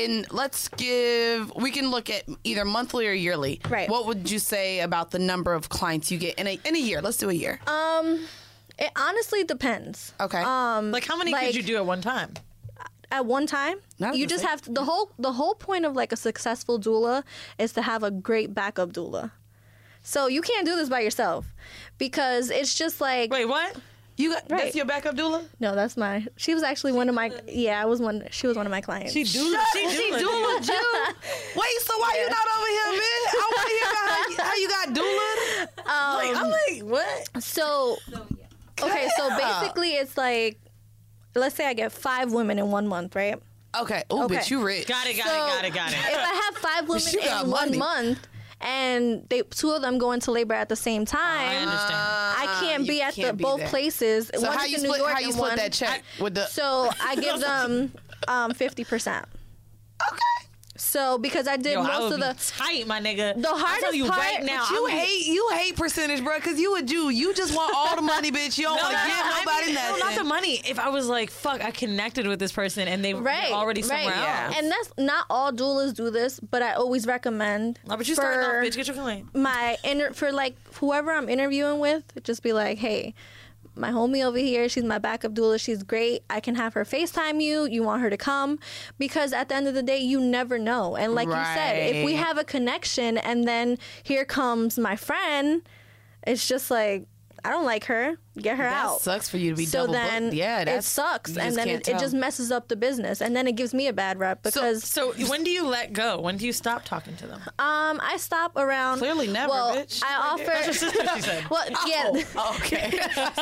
B: we can look at either monthly or yearly.
C: Right.
B: What would you say about the number of clients you get in a year? Let's do a year.
C: It honestly depends.
B: Okay.
A: Like how many
C: Like-
A: could you do at one time?
C: At one time,
B: No,
C: you
B: the
C: just
B: same.
C: have to, the whole point of like a successful doula is to have a great backup doula. So you can't do this by yourself because it's just like
A: Wait, what?
B: You got
C: Right.
B: that's your backup doula?
C: no, that's my. She was actually one of my. Yeah, she was one of my clients.
A: She doula. She doula.
B: Wait, so why you not over here, man? I want to hear about how you got doula.
A: Like, I'm like, what?
C: So, okay, so basically it's like, let's say I get 5 women in 1 month, right?
B: Okay. Oh,
C: Okay.
B: bitch, you rich.
A: Got it.
C: So,
A: Got it.
C: If I have 5 women
B: You got
C: in 1
B: money.
C: month and 2 of them go into labor at the same
A: I
C: time,
A: understand.
C: I can't
B: you
C: be at
B: can't be
C: both
B: there.
C: places.
B: So
C: One
B: how
C: is
B: you
C: in New
B: split?
C: York
B: How you
C: and
B: split
C: one-
B: that check with the?
C: So I give them 50%.
B: Okay.
C: So because I did
A: Yo, I
C: most
A: would
C: of
A: be
C: the
A: tight, my nigga.
C: The
A: I'll
C: hardest
A: tell you
C: part-
A: right now.
C: but
B: You hate percentage, bro, because you a Jew. You just want all the money, bitch. You don't want to give nobody nothing.
A: No, not the money. If I was like, fuck, I connected with this person and they were already somewhere else.
C: And that's not all doulas do this, but I always recommend.
A: No, but you starting off, bitch. Get your coin.
C: For like whoever I'm interviewing with, just be like, hey, my homie over here, she's my backup doula. She's great. I can have her FaceTime you. You want her to come? Because at the end of the day, you never know. And like you said, if we
B: Right.
C: have a connection and then here comes my friend, it's just like, I don't like her. Get her
B: That
C: out.
B: sucks for you to be
C: So
B: double
C: then
B: booked. Yeah,
C: it
B: that's
C: sucks,
B: you
C: and
B: just
C: then
B: can't
C: it
B: tell.
C: just messes up the business, and then it gives me a bad rep because
A: So when do you let go? When do you stop talking to them?
C: I stop around.
B: Clearly never,
C: well,
B: bitch.
C: I offer.
A: That's your sister, she said.
C: Well, yeah.
B: Oh, okay.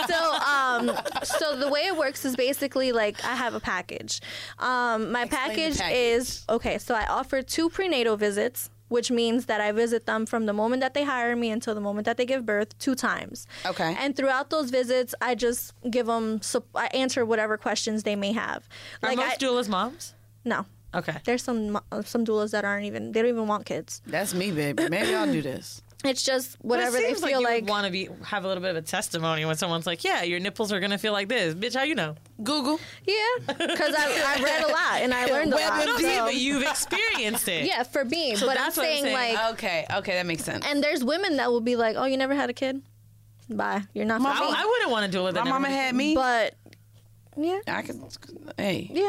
C: So the way it works is basically like I have a package. My
B: the
C: package
B: package.
C: is okay. So I offer 2 prenatal visits, which means that I visit them from the moment that they hire me until the moment that they give birth 2 times.
B: Okay.
C: And throughout those visits, I just give them. I answer whatever questions they may have.
A: Are most doulas moms?
C: No.
A: Okay.
C: There's some doulas that aren't even. They don't even want kids.
B: That's me, baby. Maybe I'll do this.
C: It's just whatever
A: But it
C: they
A: seems
C: feel
A: like
C: like.
A: you want to have a little bit of a testimony when someone's like, "Yeah, your nipples are gonna feel like this, bitch." How you know?
B: Google.
C: Yeah, because I read a lot and I learned a
B: Web
C: lot.
B: and
C: so-
A: But you've experienced it.
C: Yeah, for being.
A: So
C: but I'm
A: that's what I'm
C: saying,
A: saying.
C: like,
B: Okay, that makes sense.
C: and there's women that will be like, "Oh, you never had a kid? Bye. You're not for me."
A: I wouldn't want to do it.
B: My mama had me.
C: But yeah,
B: I can. Hey.
C: yeah.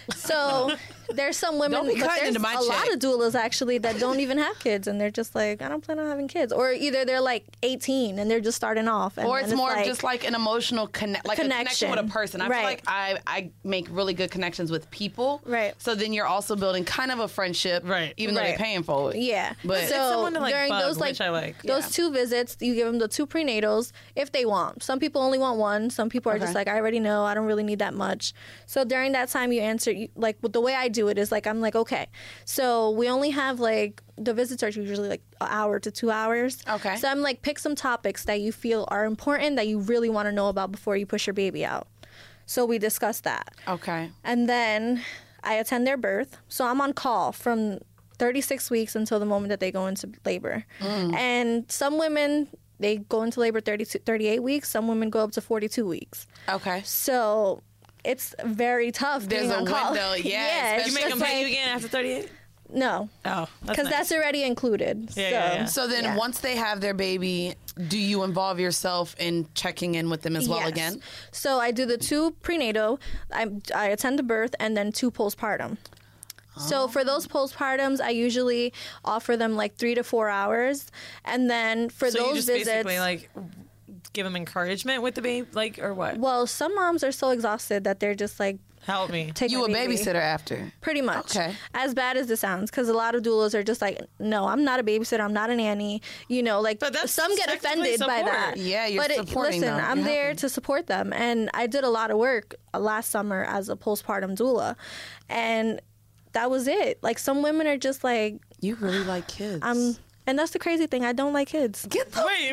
C: So there's some women,
B: Don't be
C: but
B: cutting
C: there's
B: into my
C: a lot
B: check.
C: of doulas actually that don't even have kids, and they're just like, I don't plan on having kids, or either they're like 18 and they're just starting off, and
B: Or
C: then
B: it's more
C: like,
B: just like an emotional a connection with a person. I feel
C: Right.
B: like I make really good connections with people.
C: Right.
B: So then you're also building kind of a friendship.
A: Right.
B: Even though they're
C: Right.
B: paying for it.
C: Yeah,
B: But
C: so
A: someone to, like,
C: during
A: bug,
C: those
A: which I like.
C: those
B: Yeah.
C: 2 visits, you give them the 2 prenatals if they want. Some people only want 1. Some people are just
B: Okay.
C: like, I already know, I don't really need that much. So during that time, you answer like the way I do it is like I'm like, okay, so we only have like the visits are usually like an hour to 2 hours.
B: Okay.
C: So I'm like, pick some topics that you feel are important that you really want to know about before you push your baby out. So we discuss that.
B: Okay.
C: And then I attend their birth. So I'm on call from 36 weeks until the moment that they go into labor. And some women, they go into labor 38 weeks. Some women go up to 42 weeks.
B: Okay.
C: So it's very tough
B: There's
C: being
B: a
C: on call.
B: window, yeah,
C: it's
A: You make
C: just
A: them pay you
C: like-
A: again after 38?
C: No,
A: Oh,
C: because that's already included.
A: Yeah.
B: So then
C: Yeah.
B: once they have their baby, do you involve yourself in checking in with them as well
C: Yes.
B: again?
C: So I do the 2 prenatal, I attend the birth, and then 2 postpartum. So for those postpartums, I usually offer them like 3 to 4 hours, and then for
A: So
C: those
A: you just
C: visits,
A: basically like give them encouragement with the baby, like, or what?
C: well, some moms are so exhausted that they're just like,
A: Help me.
C: take
B: You
C: my
B: a
C: baby.
B: babysitter after.
C: Pretty much.
B: Okay.
C: As bad as this sounds, because a lot of doulas are just like, no, I'm not a babysitter. I'm not a nanny. You know, like
A: But that's
C: some get
A: technically
C: offended by
A: support.
C: that.
B: Yeah, you're
C: but
B: supporting
C: listen,
B: them.
C: I'm
B: You're
C: there
B: helping.
C: to support them. And I did a lot of work last summer as a postpartum doula. And that was it. Like some women are just like,
B: You really like kids.
C: and that's the crazy thing. I don't like kids.
B: Get the
A: Wait.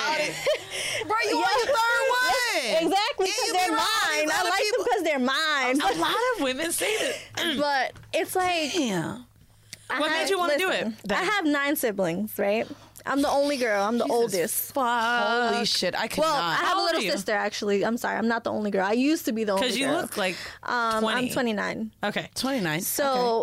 B: Bro, you on your third one.
C: Exactly,
B: Yeah,
C: because
B: you
C: they're
B: be around
C: mine.
B: these
C: I
B: other
C: like them
B: people.
C: because they're mine.
A: A lot of women say that.
C: But it's like,
B: Yeah.
A: What made you wanna do it, then?
C: I have 9 siblings, right? I'm the only girl. I'm the oldest.
B: Holy shit, I could
C: Well, I
B: not.
C: have a
A: old
C: little
A: are you?
C: sister, actually. I'm sorry. I'm not the only girl. I used to be the only girl.
A: Because you look like 20.
C: I'm 29.
A: Okay.
B: 29.
C: So,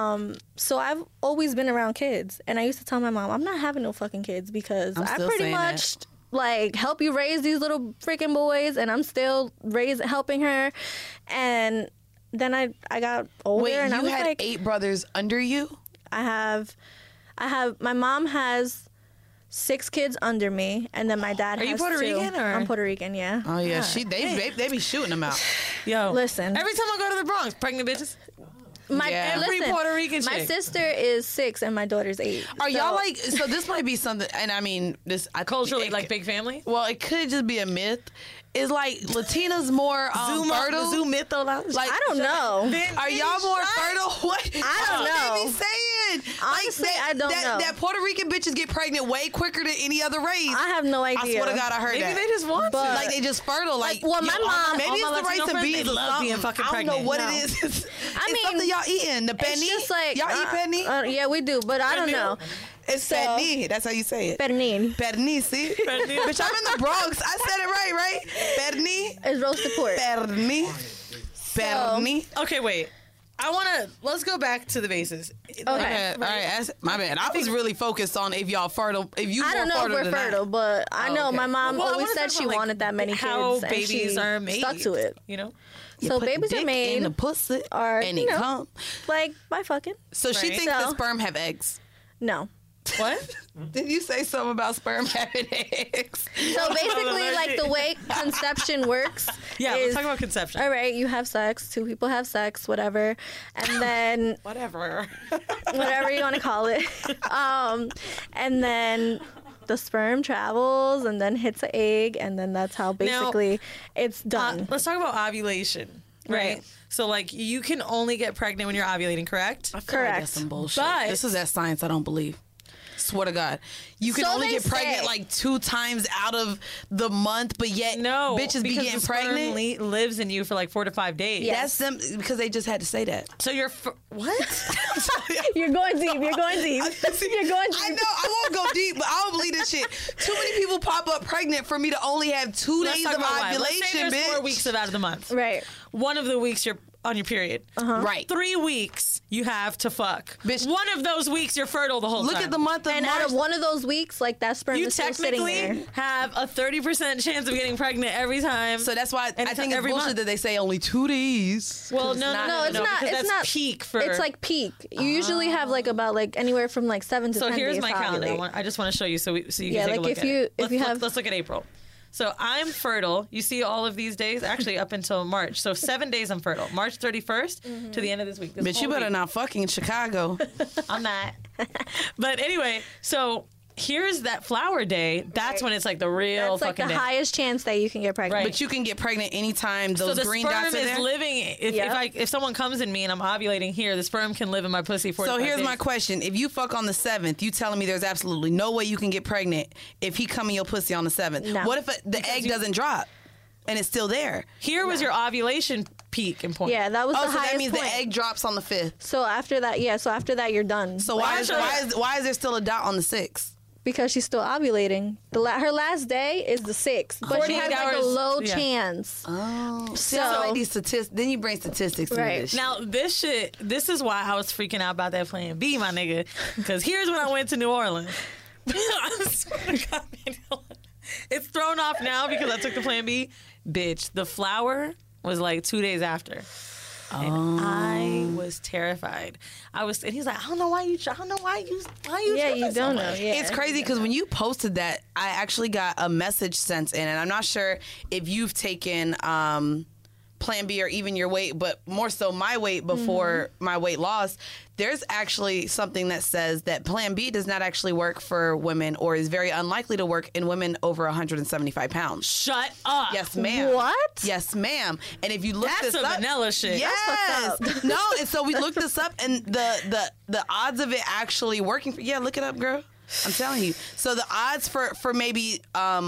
C: so I've always been around kids. And I used to tell my mom, I'm not having no fucking kids because
B: I'm
C: I
B: still
C: pretty
B: saying
C: much like help you raise these little freaking boys, and I'm still helping her. And then I got older,
B: Wait,
C: and I
B: you
C: was
B: had
C: like,
B: 8 brothers under you?
C: I have my mom has 6 kids under me, and then my dad
A: Are you
C: has
A: Puerto
C: 2.
A: Rican, or-
C: I'm Puerto Rican, yeah.
B: Oh yeah, they be shooting them out.
A: Yo.
C: Listen.
A: Every time I go to the Bronx, pregnant bitches.
C: My
B: Yeah.
A: Every
C: listen,
A: Puerto Rican
C: my
A: chick.
C: sister is 6 and my daughter's 8.
B: Are y'all
C: So-
B: like? So this might be something, and I mean this
A: Culturally, like big family.
B: Well, it could just be a myth. Is like Latinas more fertile?
A: Zoom mytho lounge.
B: Like
C: I don't know.
B: Are y'all more fertile? What?
C: I don't
B: That's what
C: know.
B: they be saying.
C: Honestly, I don't know.
B: That Puerto Rican bitches get pregnant way quicker than any other race.
C: I have no idea.
B: I swear to God, I heard
A: Maybe
B: that.
A: they just want to.
C: But-
B: Like they just fertile. Like
C: well, my mom-
B: maybe
A: all
B: it's
A: my
B: the rice
A: Latino
B: and
A: friends,
B: beans
A: they
B: or
A: love
B: something.
A: being fucking
B: I don't know
A: pregnant.
B: what
C: No.
B: it is. It's
C: mean,
B: something y'all eating. The
C: It's
B: penny.
C: just like
B: Y'all eat penny.
C: yeah, we do, but I don't know.
B: It's
C: so-
B: penny. That's how you say it.
C: Pernil
B: Perni, see?
A: Perni.
B: Bitch, I'm in the Bronx. I said it right? Perni.
C: is roasted pork.
B: Perni. Perni.
A: Okay, wait. Let's go back to the bases.
C: Okay.
B: All right. My bad. I was really focused on if y'all fertile. If you
C: I don't
B: more
C: know if
B: fertile
C: we're
B: than I.
C: fertile, but I know
B: okay.
C: my mom
A: Well, I
C: always
A: wanna
C: said
A: talk
C: she
A: about, like,
C: wanted that many
A: how
C: kids. and
A: babies
C: she
A: are made.
C: Stuck to it.
A: You know?
B: You
C: So
B: put
C: babies
B: dick
C: are made
B: in the pussy,
C: or,
B: and
C: you
B: it
C: know.
B: come.
C: like by fucking.
B: So she
A: Right.
B: thinks the
C: So-
B: sperm have eggs.
C: No.
A: What?
B: Did you say something about sperm having eggs?
C: So basically, like the way conception works
A: Yeah,
C: is,
A: let's talk about conception.
C: all right, you have sex, 2 people have sex, whatever, and then
A: Whatever.
C: whatever you want to call it, and then the sperm travels and then hits an egg, and then that's how basically it's done.
A: Let's talk about ovulation. Right.
C: Right.
A: So, like, you can only get pregnant when you're ovulating, correct?
B: I feel like
C: Correct.
B: that's some bullshit.
A: But-
B: this is that science I don't believe. Swear to God, you can
C: So
B: only
C: they
B: get pregnant
C: say.
B: like 2 times out of the month, but yet
A: No,
B: bitches be
A: because
B: getting
A: the sperm
B: pregnant.
A: lives in you for like 4 to 5 days.
C: Yeah.
B: That's them because they just had to say that.
A: So you're what?
C: You're going deep. You're going deep. You're going deep.
B: I know I won't go deep, but I don't believe this shit. Too many people pop up pregnant for me to only have 2
A: Let's
B: days
A: talk
B: of
A: about why. Let's say
B: ovulation,
A: there's
B: bitch.
A: 4 weeks out of the month.
C: Right.
A: One of the weeks you're on your period.
B: Right.
A: 3 weeks you have to fuck.
B: Bitch.
A: One of those weeks you're fertile the whole
B: Look
A: time.
B: at the month of
C: And
B: March.
C: out of one of those weeks, like that sperm
A: You
C: is still sitting there.
A: technically have a 30% chance of getting pregnant every time.
B: so that's why I
A: Anytime-
B: think it's
A: every
B: bullshit
A: month.
B: that they say only 2 days.
A: well,
B: It's
A: no,
B: not-
C: No, it's not.
A: because
C: It's
A: that's
C: not
A: peak for.
C: It's like peak. You usually have like about like anywhere from like 7 to
A: So
C: 10
A: here's
C: days
A: my
C: to
A: calendar.
C: ovulate.
A: I just want to show you so you
C: Yeah,
A: can take
C: like
A: a look
C: if
A: at
C: you-
A: it.
C: if you have-
A: let's look at April. So I'm fertile. You see all of these days, actually up until March. So 7 days I'm fertile. March 31st to the end of this week. This
B: Bitch, you
A: whole
B: better
A: week.
B: not fucking in Chicago.
A: I'm not. But anyway, so here's that flower day. That's when it's like the real
C: That's like
A: fucking
C: the
A: day.
C: highest chance that you can get pregnant.
A: Right.
B: But you can get pregnant anytime
A: So
B: those
A: the
B: green
A: sperm
B: dots are
A: is
B: there.
A: living.
C: Yep.
A: If someone comes in me and I'm ovulating here, the sperm can live in my pussy for.
B: So
A: 5
B: here's
A: days.
B: my question. If you fuck on the 7th, you telling me there's absolutely no way you can get pregnant if he come in your pussy on the 7th.
C: No.
B: What if the egg doesn't drop and it's still there?
A: Here was your ovulation peak and point.
C: yeah, that was
B: Oh,
C: the
B: so
C: highest
B: that means
C: point.
B: the egg drops on the 5th.
C: So after that, you're done.
B: So why is there still a dot on the 6th?
C: Because she's still ovulating. Her last day is the 6th, but she
A: 48
C: has like a
A: hours,
C: low
A: yeah.
C: chance.
B: Oh,
C: So-
B: like these statistics. Then you bring statistics into
C: Right.
B: this.
A: Now this is why I was freaking out about that Plan B, my nigga. Because here's when I went to New Orleans. I swear to God, man, it's thrown off now because I took the Plan B. Bitch, the flower was like 2 days after. And I was was terrified. And he's like, I don't know why you.
C: Yeah, you don't know.
A: much.
C: Yeah,
B: It's crazy because when you posted that, I actually got a message sent in, and I'm not sure if you've taken Plan B or even your weight, but more so my weight before my weight loss. There's actually something that says that Plan B does not actually work for women, or is very unlikely to work in women over 175 pounds.
A: Shut up.
B: Yes, ma'am.
C: What?
B: Yes, ma'am. And if you look
A: That's
B: this
A: some
B: up,
A: vanilla shit.
B: yes,
C: That's fucked
B: no. And so we looked this up, and the odds of it actually working. Look it up, girl. I'm telling you. So the odds for maybe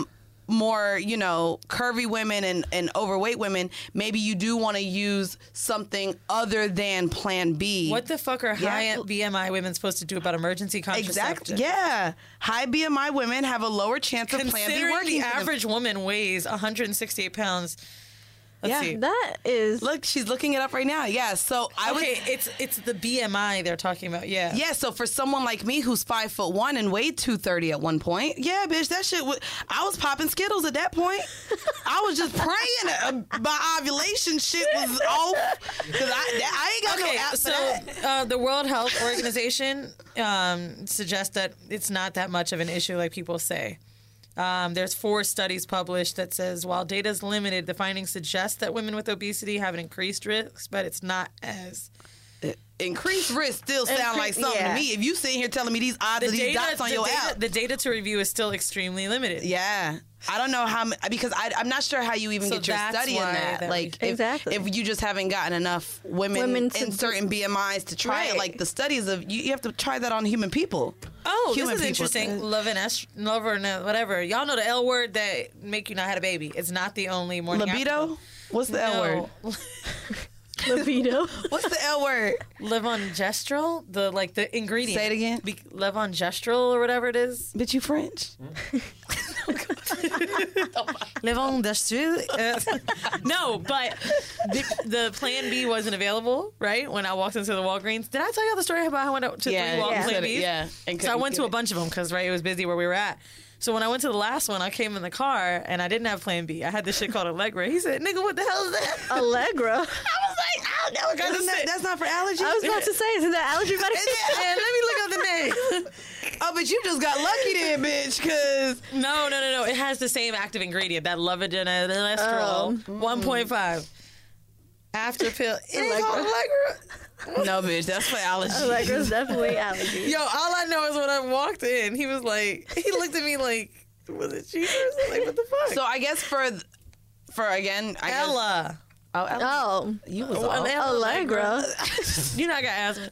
B: more, curvy women and overweight women, maybe you do want to use something other than Plan B.
A: What the fuck are high BMI women supposed to do about emergency contraception?
B: Exactly. Yeah. High BMI women have a lower chance of Plan B
A: Considering
B: working.
A: the
B: for them.
A: average woman weighs 168 pounds. Let's see.
C: That is.
B: Look, she's looking it up right now. Yeah. So I was.
A: Okay, it's the BMI they're talking about. Yeah.
B: Yeah, so for someone like me who's 5'1" and weighed 230 at one point, yeah, bitch, that shit I was popping Skittles at that point. I was just praying my ovulation shit was off because I ain't got no app for that.
A: The World Health Organization suggests that it's not that much of an issue like people say. There's 4 studies published that says while data is limited, the findings suggest that women with obesity have an increased risk, but it's not as
B: Increased risk still sound like something to me. If you sitting here telling me these odds of these dots on your app.
A: The data to review is still extremely limited.
B: Yeah. I don't know how, because I'm not sure how you even get your study in that. Like, if you just haven't gotten enough women in certain BMIs to try it, like the studies of, you have to try that on human people.
A: Oh, this is interesting. Whatever. Y'all know the L word that make you not have a baby. It's not the only morning
B: libido? What's the L word?
C: Libido.
B: What's the L word?
A: Levongestrel, the ingredient.
B: Say it again.
A: Levongestrel or whatever it is.
B: Bitch, you French?
A: Levongestrel. No, but the Plan B wasn't available, right? When I walked into the Walgreens. Did I tell y'all the story about how I went to 3 Plan Bs?
B: Yeah.
A: So I went to a bunch of them because, right, it was busy where we were at. So when I went to the last one, I came in the car and I didn't have Plan B. I had this shit called Allegra. He said, "Nigga, what the hell is that?"
C: Allegra.
A: I was like, I don't know.
B: That's not for allergies?
C: I was about to say, isn't that allergy medication?
A: Yeah, let me look up the name.
B: Oh, but you just got lucky then, bitch, because...
A: No. It has the same active ingredient, that levodopa 1.5. After pill. It ain't called Allegra.
B: No, bitch, that's for allergies.
C: Allegra's definitely allergy.
A: Yo, all I know is when I walked in, he was like, he looked at me like, was it cheaper or something? Like, what the fuck?
B: So I guess for again,
A: Ella.
B: Oh, Ella.
C: Oh,
B: You was
C: Allegra.
A: You know I got asthma.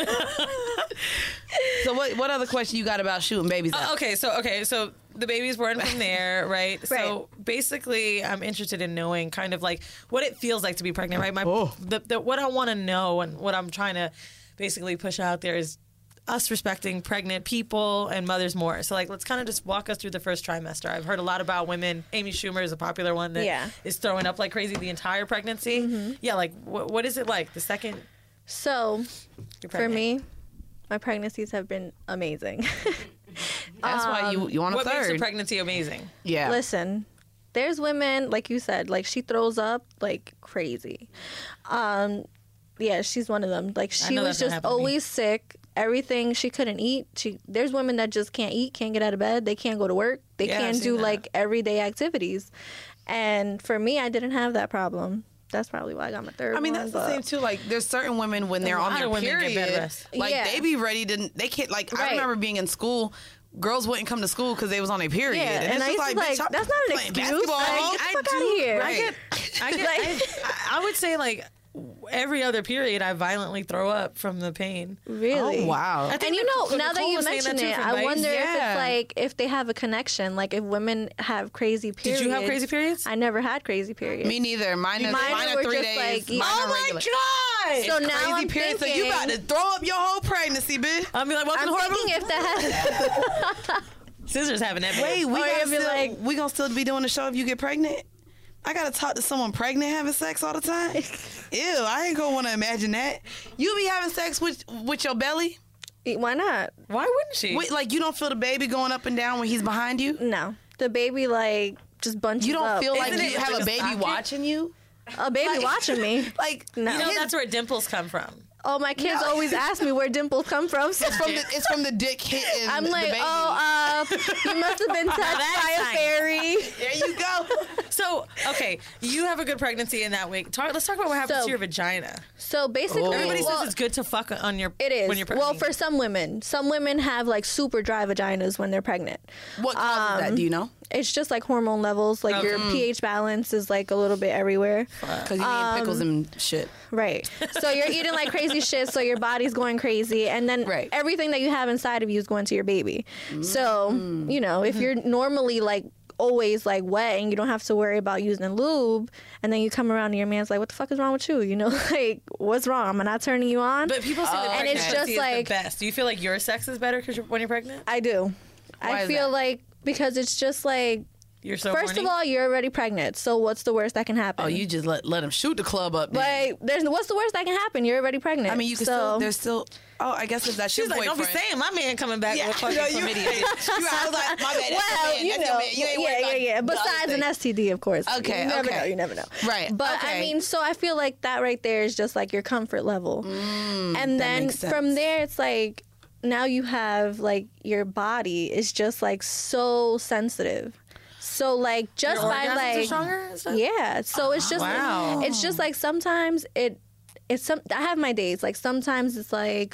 B: So what other question you got about shooting babies out?
A: Okay, so the baby's born from there, right? So basically, I'm interested in knowing kind of like what it feels like to be pregnant, right? What I want to know and what I'm trying to basically push out there is us respecting pregnant people and mothers more. So, like, let's kind of just walk us through the first trimester. I've heard a lot about women. Amy Schumer is a popular one that is throwing up like crazy the entire pregnancy. Mm-hmm. Yeah, like, what is it like the second?
C: So, for me, my pregnancies have been amazing.
B: That's why you want a
A: what
B: third.
A: What makes a pregnancy amazing?
B: Yeah.
C: Listen, there's women, like you said, like she throws up like crazy. Yeah, she's one of them. Like she was just always sick. Everything she couldn't eat. There's women that just can't eat, can't get out of bed. They can't go to work. They can't do like everyday activities. And for me, I didn't have that problem. That's probably why I got my third one.
B: I mean, that's the same too. Like, there's certain women when they're on their period, like they be ready to. They can't. Like, I remember being in school. Girls wouldn't come to school because they was on their period.
C: Yeah, and
B: it's
C: I used
B: just
C: to like that's not an excuse. Like, get the fuck out of here.
A: Right. I would say like every other period, I violently throw up from the pain.
C: Really?
B: Oh, wow.
C: And you know, now that you mention it, I wonder if it's like if they have a connection. Like if women have crazy periods.
A: Did you have crazy periods?
C: I never had crazy periods.
B: Me neither. Mine are 3 days.
C: Like,
A: oh my god!
C: So now
B: crazy
C: I'm
B: periods.
C: thinking,
B: so you about to throw up your whole pregnancy, bitch.
A: I'll be like, welcome to
C: I'm thinking if that
A: Scissors having that.
B: Wait, we gonna still be doing the show if you get pregnant? I gotta talk to someone pregnant having sex all the time? Ew, I ain't gonna want to imagine that. You be having sex with your belly?
C: Why not?
A: Why wouldn't she?
B: Wait, like you don't feel the baby going up and down when he's behind you?
C: No, the baby like just bunches up.
B: You don't feel like
A: Isn't
B: you
A: it
B: have
A: like
B: a baby
A: socket?
B: watching you?
C: A baby watching me.
B: Like,
C: no.
A: You know, that's where dimples come from.
C: Oh, my kids always ask me where dimples come from. So
B: It's from the dick hitting
C: I'm
B: the
C: like,
B: baby.
C: you must have been touched by a fairy.
B: There you go.
A: So, okay, you have a good pregnancy in that week. Let's talk about what happens
C: So-
A: to your vagina.
C: So basically,
A: Everybody
C: well,
A: says it's good to fuck on your.
C: it is.
A: when you're pregnant.
C: Well, for some women have like super dry vaginas when they're pregnant.
B: What causes that? Do you know?
C: It's just like hormone levels. Like your pH balance is like a little bit everywhere.
B: Because you eat pickles and shit.
C: Right. So you're eating like crazy shit, so your body's going crazy, and then everything that you have inside of you is going to your baby. So, you know, if you're normally like always like wet and you don't have to worry about using lube, and then you come around and your man's like, what the fuck is wrong with you? You know, like, what's wrong? Am I not turning you on?
A: But people say that
C: and it's just
A: pregnancy is
C: like
A: the best. Do you feel like your sex is better when you're pregnant?
C: I do.
B: Why
C: I
B: is
C: feel
B: that?
C: like because it's just like,
A: You're so
C: first
A: horny?
C: of all, you're already pregnant, so what's the worst that can happen?
B: Oh, you just let him shoot the club up. Then.
C: Like, what's the worst that can happen? You're already pregnant.
B: I mean, you can there's still. Oh, I guess if that's
A: She's
B: your
A: like,
B: boyfriend.
A: don't be saying my man coming back with fucking chlamydia.
B: I was like, my bad. That's
C: Well,
B: your man. That's your man. You ain't worried about the
C: Besides
B: other
C: an
B: thing.
C: STD, of course.
B: Okay,
C: You never
B: okay.
C: know. You never know.
B: Right,
C: But
B: okay.
C: I mean, so I feel like that right there is just like your comfort level. And then
B: makes sense.
C: from there, it's like now you have like your body is just like so sensitive. So like just
A: Your
C: by
A: orgasms are
C: like
A: stronger and stuff?
C: yeah. So it's just
A: Wow.
C: it's just like sometimes I have my days. Like sometimes it's like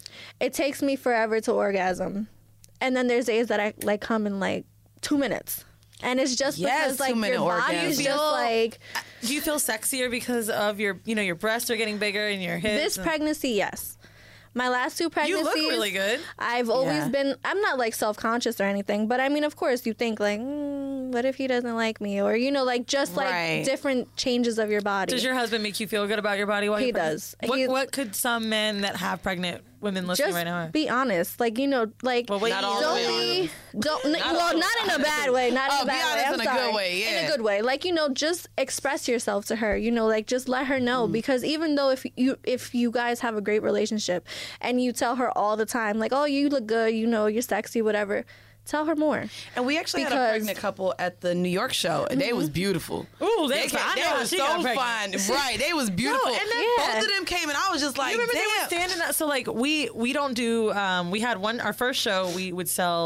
C: it takes me forever to orgasm, and then there's days that I like come in like 2 minutes, and it's just
B: Yes,
C: because like
B: 2-minute
C: your body
B: orgasm.
C: is
A: Do you
C: just
A: feel-
C: like
A: Do you feel sexier because of your breasts are getting bigger and your hips?
C: this pregnancy. Yes, my last 2
A: You
C: pregnancies.
A: look really good.
C: I've always
B: Yeah.
C: been. I'm not like self-conscious or anything, but I mean, of course, you think like, what if he doesn't like me, or like just like
B: Right.
C: different changes of your body.
A: Does your husband make you feel good about your body while
C: He
A: you're pregnant?
C: does.
A: What,
C: He-
A: what could some men that have pregnant women listening
C: just
A: right now?
C: be honest, like like
A: Well, wait,
B: Not all
C: don't
B: the way
C: be well, not in a bad way, not in
B: Oh,
C: a
B: be
C: bad way.
B: honest
C: I'm
B: in a
C: sorry.
B: good way,
C: In
B: yeah.
C: a good way, like just express yourself to her. Like just let her know, because even though if you guys have a great relationship and you tell her all the time like, oh, you look good, you're sexy, whatever. Tell her more.
B: And we actually had a
C: Because-
B: pregnant couple at the New York show, and they was beautiful.
A: Ooh,
B: They was so fun. Right, they was beautiful.
A: and then-
C: Yeah.
B: both of them came, and I was just like,
A: You remember they
B: damn.
A: were standing up? So like we don't do. We had our first show. We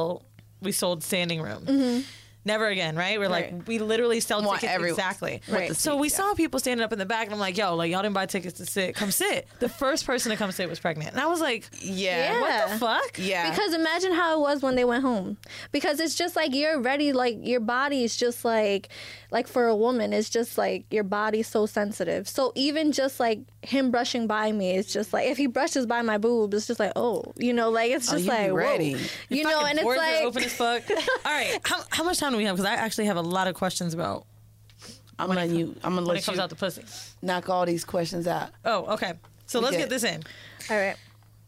A: sold standing room. Never again, right? We're like,
C: Right.
A: we literally sell
B: Want
A: tickets
B: every-
A: exactly.
B: Right. the
A: So we
B: seats,
A: saw people standing up in the back, and I'm like, yo, like y'all didn't buy tickets to sit. Come sit. The first person to come sit was pregnant, and I was like,
B: Yeah.
A: what the fuck?
B: Yeah.
C: Because imagine how it was when they went home. Because it's just like you're ready, like your body is just like for a woman, it's just like your body's so sensitive. So even just like him brushing by me, it's just like if he brushes by my boobs, it's just like, oh, like it's just
B: you be
C: like,
B: ready.
C: whoa.
A: Fucking
C: And it's
A: boards are
C: like
A: open as fuck. All right, how much time do we have? Because I actually have a lot of questions about
B: I'm gonna
A: when
B: let
A: it comes
B: you
A: out the pussy.
B: knock all these questions out.
A: Oh, okay. So let's
B: Okay.
A: get this in.
C: all right.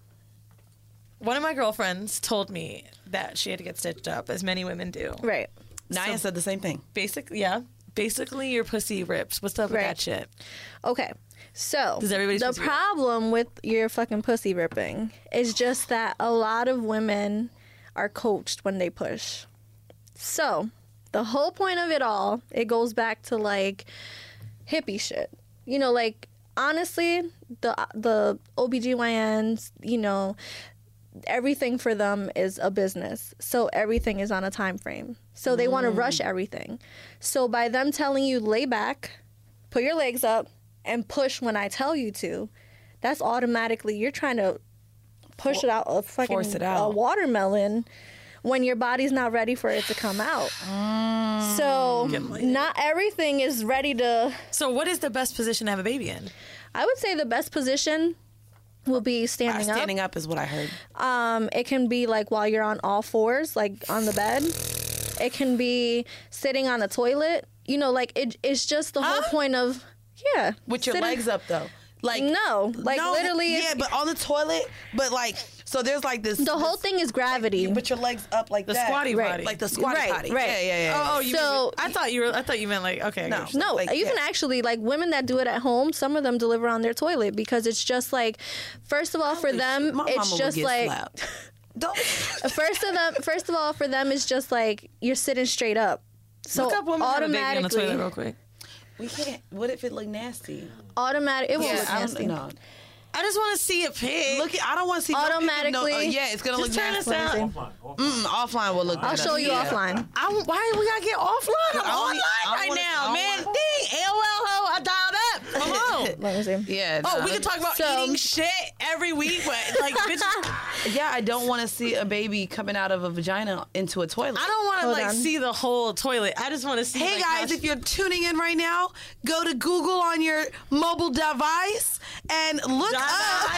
A: One of my girlfriends told me that she had to get stitched up, as many women do.
C: Right.
B: Naya said the same thing.
A: Basically, your pussy rips. What's up with
C: Right.
A: that shit?
C: Okay. So
A: Does everybody's
C: the
A: pussy rip?
C: problem with your fucking pussy ripping is just that a lot of women are coached when they push. So the whole point of it all, it goes back to like hippie shit. Like honestly, the OBGYNs, everything for them is a business. So everything is on a time frame. So they want to rush everything. So by them telling you lay back, put your legs up, and push when I tell you to, that's automatically you're trying to push it out a fucking
B: Force it out.
C: a watermelon when your body's not ready for it to come out. So not everything is ready to.
A: So, what is the best position to have a baby in?
C: I would say the best position will be standing up.
B: Standing up is what I heard.
C: It can be like while you're on all fours, like on the bed. It can be sitting on the toilet. Like it's just the whole point of
B: With your
C: sitting-
B: legs up, though. Like
C: No, like
B: no,
C: literally.
B: Yeah, but on the toilet. But like, so there's like this.
C: The whole thing is gravity.
B: You put your legs up like
A: The
B: that.
A: squatty
C: Right.
A: potty.
B: Like the squatty
C: Right,
B: potty.
C: right.
B: Yeah.
A: Oh, you
C: So-
A: I thought you meant like, okay. I
B: No.
A: get what you're
C: No,
B: Like,
C: you can
B: yeah.
C: actually, like, women that do it at home, some of them deliver on their toilet because it's just like, first of all, for them,
B: My
C: it's
B: mama would
C: just
B: get
C: like,
B: slapped. Don't.
C: first of all, for them, it's just like you're sitting straight up. So
A: Look up women have a baby on the toilet real
C: automatically,
A: quick.
B: We can't. What if it look nasty?
C: it won't look
B: I
C: nasty.
B: don't know.
A: I just want to see a pig.
B: Look, I don't want to see
C: Automatically.
B: yeah, it's gonna
A: Just
B: look
A: turn
B: nasty.
A: this down.
B: Offline will look.
C: I'll
B: better.
C: show you
B: Yeah.
C: offline.
A: Why we gotta get offline? I'm
B: I
A: online right
B: wanna-
A: now,
B: I
A: man.
B: wanna-
A: Dang, AOL ho, I dialed up. Come on.
C: Let me see.
B: Yeah.
A: Oh,
B: nah.
A: we can talk about
C: So-
A: eating shit every week, but like, bitch,
B: Yeah, I don't want to see a baby coming out of a vagina into a toilet.
A: I don't want to
C: Hold
A: like
C: on.
A: see the whole toilet. I just want to see.
B: Hey
A: like, how
B: guys, if you're tuning in right now, go to Google on your mobile device and look up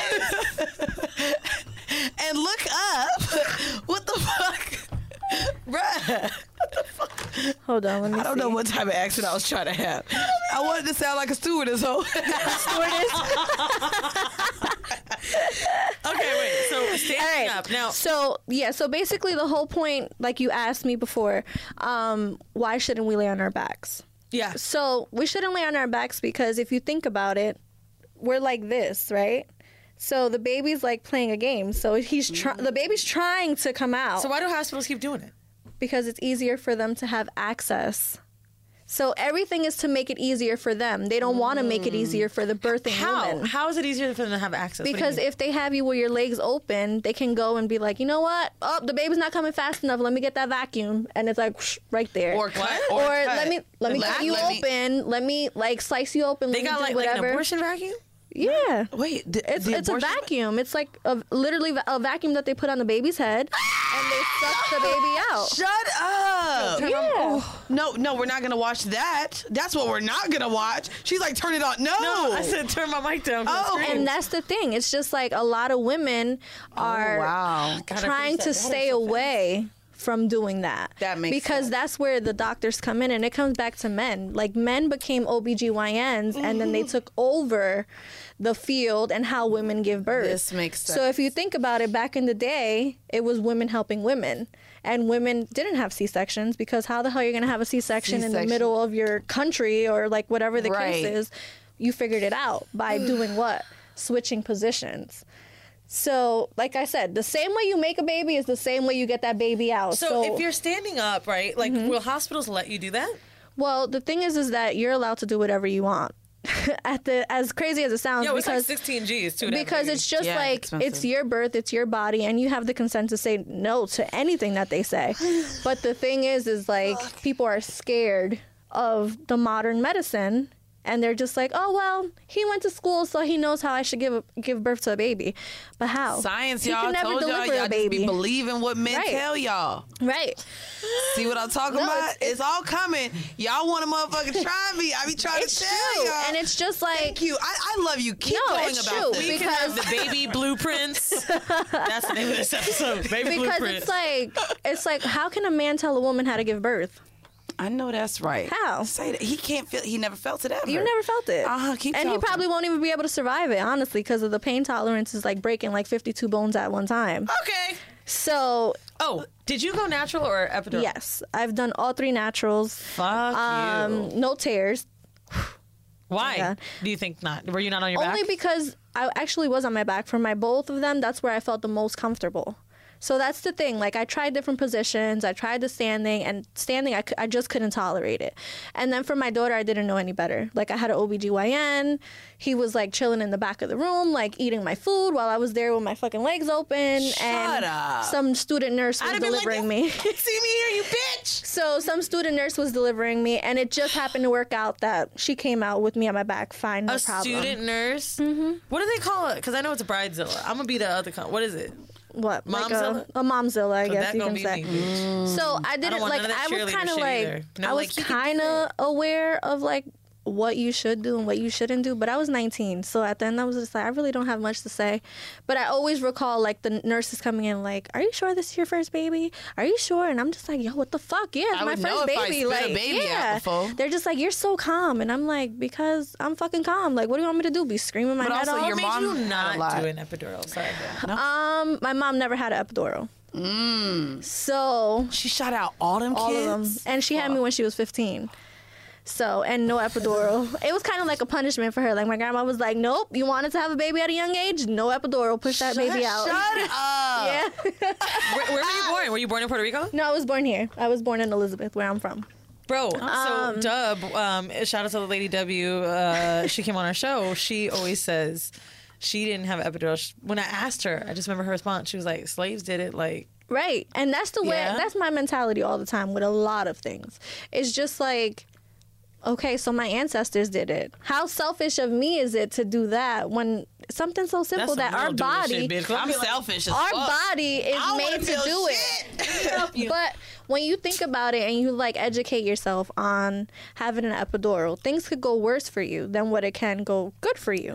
B: and look up what the fuck, bruh.
C: Hold on, let me see.
B: I don't know what type of accent I was trying to have. I wanted to sound like a stewardess.
A: Okay, wait. So standing
C: All right.
A: up now.
C: So basically the whole point, like you asked me before, why shouldn't we lay on our backs?
A: Yeah.
C: So we shouldn't lay on our backs because if you think about it, we're like this, right? So the baby's like playing a game. So the baby's trying to come out
A: So why do hospitals keep doing it?
C: because it's easier for them to have access. So everything is to make it easier for them. They don't want to make it easier for the birthing
A: How?
C: woman.
A: How is it easier for them to have access? What do you
C: Because
A: mean?
C: if they have you with your legs open, they can go and be like, you know what? Oh, the baby's not coming fast enough. Let me get that vacuum, and it's like whoosh, right there.
B: Or cut.
C: Or
B: cut.
C: let me cut you open. Let me like slice you open.
A: they
C: let me
A: got
C: do
A: like an
C: whatever.
A: abortion vacuum.
C: Yeah.
B: Wait,
C: It's a vacuum. It's like literally a vacuum that they put on the baby's head, and they suck the baby out.
B: Shut up.
C: Yeah.
B: No, we're not gonna watch that. That's what we're not gonna watch. She's like, turn it on. No,
A: No, I said turn my mic down.
B: Oh.
C: And that's the thing. It's just like a lot of women are
B: wow.
C: trying to stay away from doing that.
B: That makes
C: because
B: sense.
C: that's where the doctors come in, and it comes back to men. Like men became OBGYNs and then they took over the field and how women give birth.
B: This makes sense.
C: So if you think about it, back in the day, it was women helping women. And women didn't have C-sections because how the hell are you going to have a C-section in the
B: C-section.
C: middle of your country or like whatever the
B: Right.
C: case is? You figured it out by doing what? Switching positions. So, like I said, the same way you make a baby is the same way you get that baby out.
A: So if you're standing up, right? Like,
C: Mm-hmm.
A: will hospitals let you do that?
C: well, the thing is that you're allowed to do whatever you want. As crazy as it sounds,
A: Yo, it's like
C: because
A: 16 G's too.
C: because it's just
B: Yeah,
C: like
B: expensive.
C: it's your birth, it's your body, and you have the consent to say no to anything that they say. But the thing is like people are scared of the modern medicine, and they're just like, oh well, he went to school, so he knows how I should give birth to a baby. But how?
B: Science,
C: He
B: y'all
C: can never
B: told y'all.
C: deliver a
B: Y'all just be
C: baby.
B: believing what men
C: Right.
B: tell y'all.
C: Right.
B: See what I'm talking
C: No,
B: about?
C: it's-
B: It's all coming. Y'all want to motherfucking try me. I be trying
C: It's
B: to tell
C: true,
B: y'all.
C: and it's just like
B: Thank you. I love you. Keep
C: No,
B: going
C: it's
B: about
C: true,
B: this.
A: We can have
C: because-
A: the baby blueprints. That's the name of this episode. Baby
C: because
A: blueprints.
C: it's like how can a man tell a woman how to give birth?
B: I know that's right.
C: How?
B: Say that. He can't feel. He never felt it ever.
C: You never felt it.
B: Keep
C: and
B: talking.
C: he probably won't even be able to survive it, honestly, because of the pain tolerance is like breaking like 52 bones at one time.
A: Okay.
C: So,
A: Oh, did you go natural or epidural?
C: yes, I've done all 3 naturals.
A: Fuck you.
C: No tears.
A: Why
C: yeah.
A: do you think not? Were you not on your
C: Only
A: back?
C: because I actually was on my back. For my both of them, that's where I felt the most comfortable. So that's the thing. Like I tried different positions. I tried the standing, and standing I just couldn't tolerate it. And then for my daughter, I didn't know any better. Like I had an OBGYN. He was like chilling in the back of the room, like eating my food while I was there with my fucking legs open.
B: Shut up.
C: Some student nurse was
A: I'd have been like,
C: delivering me.
A: See me here, you bitch.
C: So some student nurse was delivering me, and it just happened to work out that she came out with me on my back fine, no
A: A
C: problem.
A: student nurse. Mm-hmm. What do they call it? Because I know it's a bridezilla. I'm gonna be the other. What is it?
C: What? Like
A: Momzilla?
C: a momzilla, I guess
A: that
C: you
A: gonna
C: can
A: be
C: say.
A: me, bitch.
C: So I didn't
A: want
C: like.
A: none of that
C: I was
A: cheerleader
C: kind of
A: shit
C: like.
A: either. No,
C: I was
A: like, you can do
C: kind of aware of like what you should do and what you shouldn't do, but I was 19, so at the end I was just like, I really don't have much to say. But I always recall like the nurses coming in like, "Are you sure this is your first baby? Are you sure?" And I'm just like, "Yo, what the fuck? Yeah, it's
B: I
C: my
B: would
C: first
B: know if I
C: baby."
B: spit a
C: Like,
B: baby out
C: yeah.
B: before.
C: They're just like, "You're so calm," and I'm like, "Because I'm fucking calm. Like, what do you want me to do? Be screaming my
B: But
C: head
B: also
C: off?"
B: your
A: Made
B: mom
A: you
B: had a
A: not
B: lot.
A: do an epidural? Sorry. girl.
C: My mom never had an epidural. So
B: She shot out all them
C: all
B: kids.
C: of them, and she had me when she was 15. So, and no epidural. It was kind of like a punishment for her. Like my grandma was like, "Nope, you wanted to have a baby at a young age? No epidural. Push that baby out."
B: Shut up.
C: Yeah.
A: Where were you born? Were you born in Puerto Rico?
C: No, I was born here. I was born in Elizabeth, where I'm from.
A: Bro, so Dub, shout out to the lady W. She came on our show. She always says she didn't have epidural. When I asked her, I just remember her response. She was like, slaves did it. Like,
C: right. And that's the way,
A: Yeah.
C: that's my mentality all the time with a lot of things. It's just like, okay, so my ancestors did it. How selfish of me is it to do that when something so simple
A: that's
C: that our body,
B: I'm selfish as
C: our
B: fuck.
C: body is
B: I
C: made
B: wanna
C: to
B: feel
C: do it. But when you think about it and you like educate yourself on having an epidural, things could go worse for you than what it can go good for you.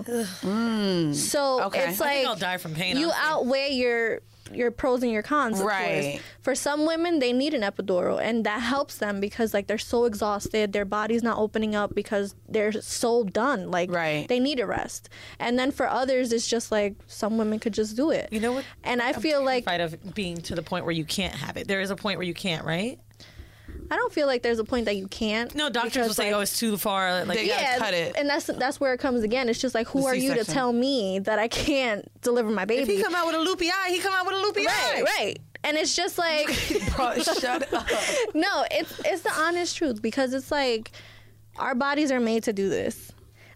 C: So
B: Okay.
C: it's
A: I
C: like
A: think I'll die from pain.
C: you
A: honestly.
C: outweigh your pros and your cons, of
B: Right.
C: course. For some women, they need an epidural, and that helps them because like they're so exhausted, their body's not opening up because they're so done. Like
B: Right.
C: they need a rest. And then for others, it's just like some women could just do it.
A: You know what?
C: And I feel like
A: Fight of being to the point where you can't have it. There is a point where you can't, right?
C: I don't feel like there's a point that you can't.
A: No, doctors
C: because,
A: will say,
C: like,
A: "Oh, it's too far." Like,
B: They gotta
C: yeah,
B: cut it.
C: and that's where it comes again. It's just like, who
B: The
C: are you to
B: C-section.
C: tell me that I can't deliver my
A: if
C: baby?
A: he come out with a loopy eye, he come out with a loopy eye.
C: Right. And it's just like,
B: Bro, shut up.
C: no, it's the honest truth because it's like our bodies are made to do this.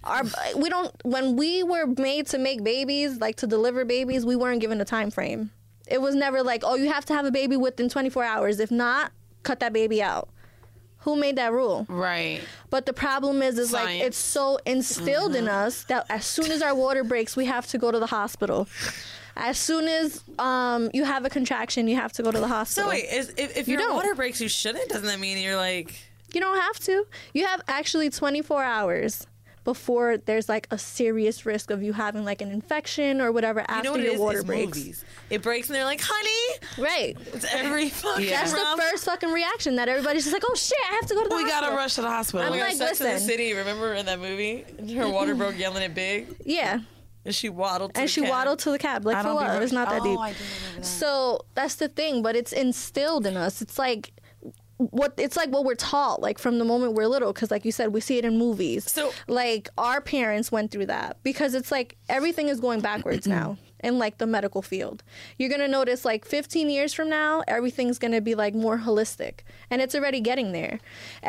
C: When we were made to make babies, like to deliver babies, we weren't given a time frame. It was never like, oh, you have to have a baby within 24 hours. If not, cut that baby out. Who made that rule?
B: Right.
C: But the problem is like
B: Science.
C: it's so instilled in us that as soon as our water breaks, we have to go to the hospital. As soon as you have a contraction, you have to go to the hospital.
A: So wait, if
C: You
A: your
C: don't.
A: water breaks, you shouldn't. Doesn't that mean you're like?
C: You don't have to. You have actually 24 hours before there's like a serious risk of you having like an infection or whatever
A: You
C: after
A: know what it
C: your
A: is?
C: water
A: It's
C: breaks.
A: movies. It breaks and they're like, "Honey."
C: Right.
A: It's every fucking.
C: That's the
A: rom-
C: first fucking reaction that everybody's just like, oh shit, I have to go to the
B: We
C: hospital.
B: gotta rush to the hospital.
C: I'm
A: Like,
C: like,
A: Sex in the
C: listen.
A: City. Remember in that movie, her water broke, yelling it big,
C: Yeah.
A: and she waddled. To
C: And
A: the
C: she
A: cab.
C: waddled to the cab. Like,
B: I
C: for
B: don't be
C: what?
B: rush-
C: It's not that deep.
B: Oh, I do remember that.
C: So that's the thing, but it's instilled in us. It's like what we're taught, like from the moment we're little, because like you said, we see it in movies.
A: So-
C: like our parents went through that because it's like everything is going backwards now in like the medical field. You're gonna notice like 15 years from now, everything's gonna be like more holistic, and it's already getting there.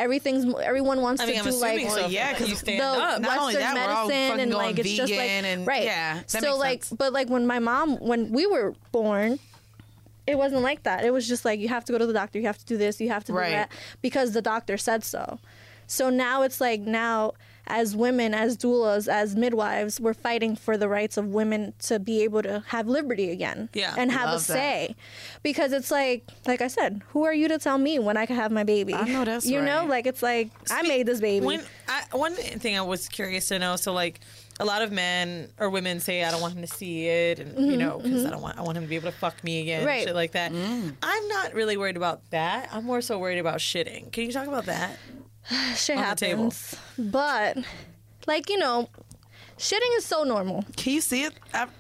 C: Everyone wants
A: I mean,
C: to
A: I'm
C: do
A: assuming
C: like
A: so.
B: yeah, 'cause
A: you stand
C: the
A: up.
B: Not only
C: Western
B: that, we're all
C: medicine
B: fucking
C: and
B: going
C: like it's just like
B: vegan and-
C: right.
B: yeah, that
C: so
B: makes
C: like,
B: sense.
C: but like when we were born, it wasn't like that. It was just like, you have to go to the doctor, you have to do this, you have to do
B: Right.
C: that because the doctor said so. So now it's like, now as women, as doulas, as midwives, we're fighting for the rights of women to be able to have liberty again.
A: Yeah.
C: And have a
B: Love that.
C: say. Because it's like I said, who are you to tell me when I can have my baby?
B: I know that's
C: You know,
B: right.
C: like it's like, I made this baby.
A: One thing I was curious to know, so like a lot of men or women say, I don't want him to see it, and you know, because I want him to be able to fuck me again,
C: Right.
A: shit like that. I'm not really worried about that. I'm more so worried about shitting. Can you talk about that?
C: Shit
A: on the table.
C: happens. But, like, you know, shitting is so normal.
B: Can you see it?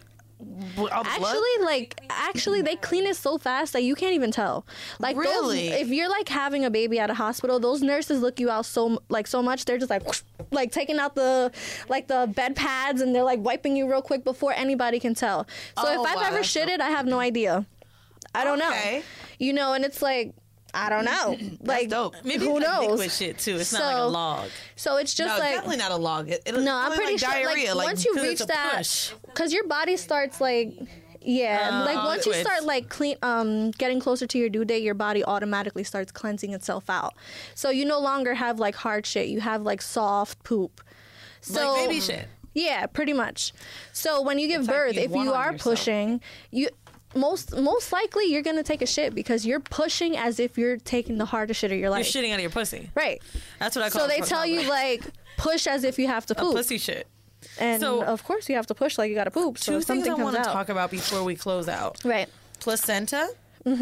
B: All the blood?
C: Actually, they clean it so fast that you can't even tell. Like,
B: Really?
C: if you're like having a baby at a hospital, those nurses look you out so much. They're just like, whoosh, like taking out the bed pads and they're like wiping you real quick before anybody can tell. So
B: Oh,
C: if I've
B: wow,
C: ever
B: that's dope.
C: shitted, I have no idea. I don't
B: Okay.
C: know. You know, and it's like, I don't know. Like,
B: dope.
A: Maybe
C: who
A: it's like
C: knows?
A: liquid shit too. It's not like a
C: So-
A: log.
C: So it's just
B: No,
C: like,
B: definitely not a log.
C: no, I'm pretty
B: like
C: sure.
B: diarrhea.
C: Like, once you
A: 'cause
C: reach
A: it's a
C: that,
A: push.
C: because your body starts like, yeah, like once you
A: liquids.
C: start like getting closer to your due date, your body automatically starts cleansing itself out. So you no longer have like hard shit. You have like soft poop. So
A: Like baby shit.
C: yeah, pretty much. So when you give
B: like
C: birth,
B: you
C: if
B: want
C: you
B: on
C: are
B: yourself.
C: pushing, you most likely you're gonna take a shit because you're pushing as if you're taking the hardest shit of your
A: You're
C: life.
A: shitting out of your pussy.
C: Right.
A: That's what I call
C: So
A: it.
C: they tell you like push as if you have to
A: a
C: poop.
A: pussy shit.
C: And
A: So-
C: of course you have to push like you gotta poop. So
A: Two
C: if
A: things
C: something
A: I want
C: comes
A: to
C: out.
A: talk about before we close out:
C: Right.
A: placenta.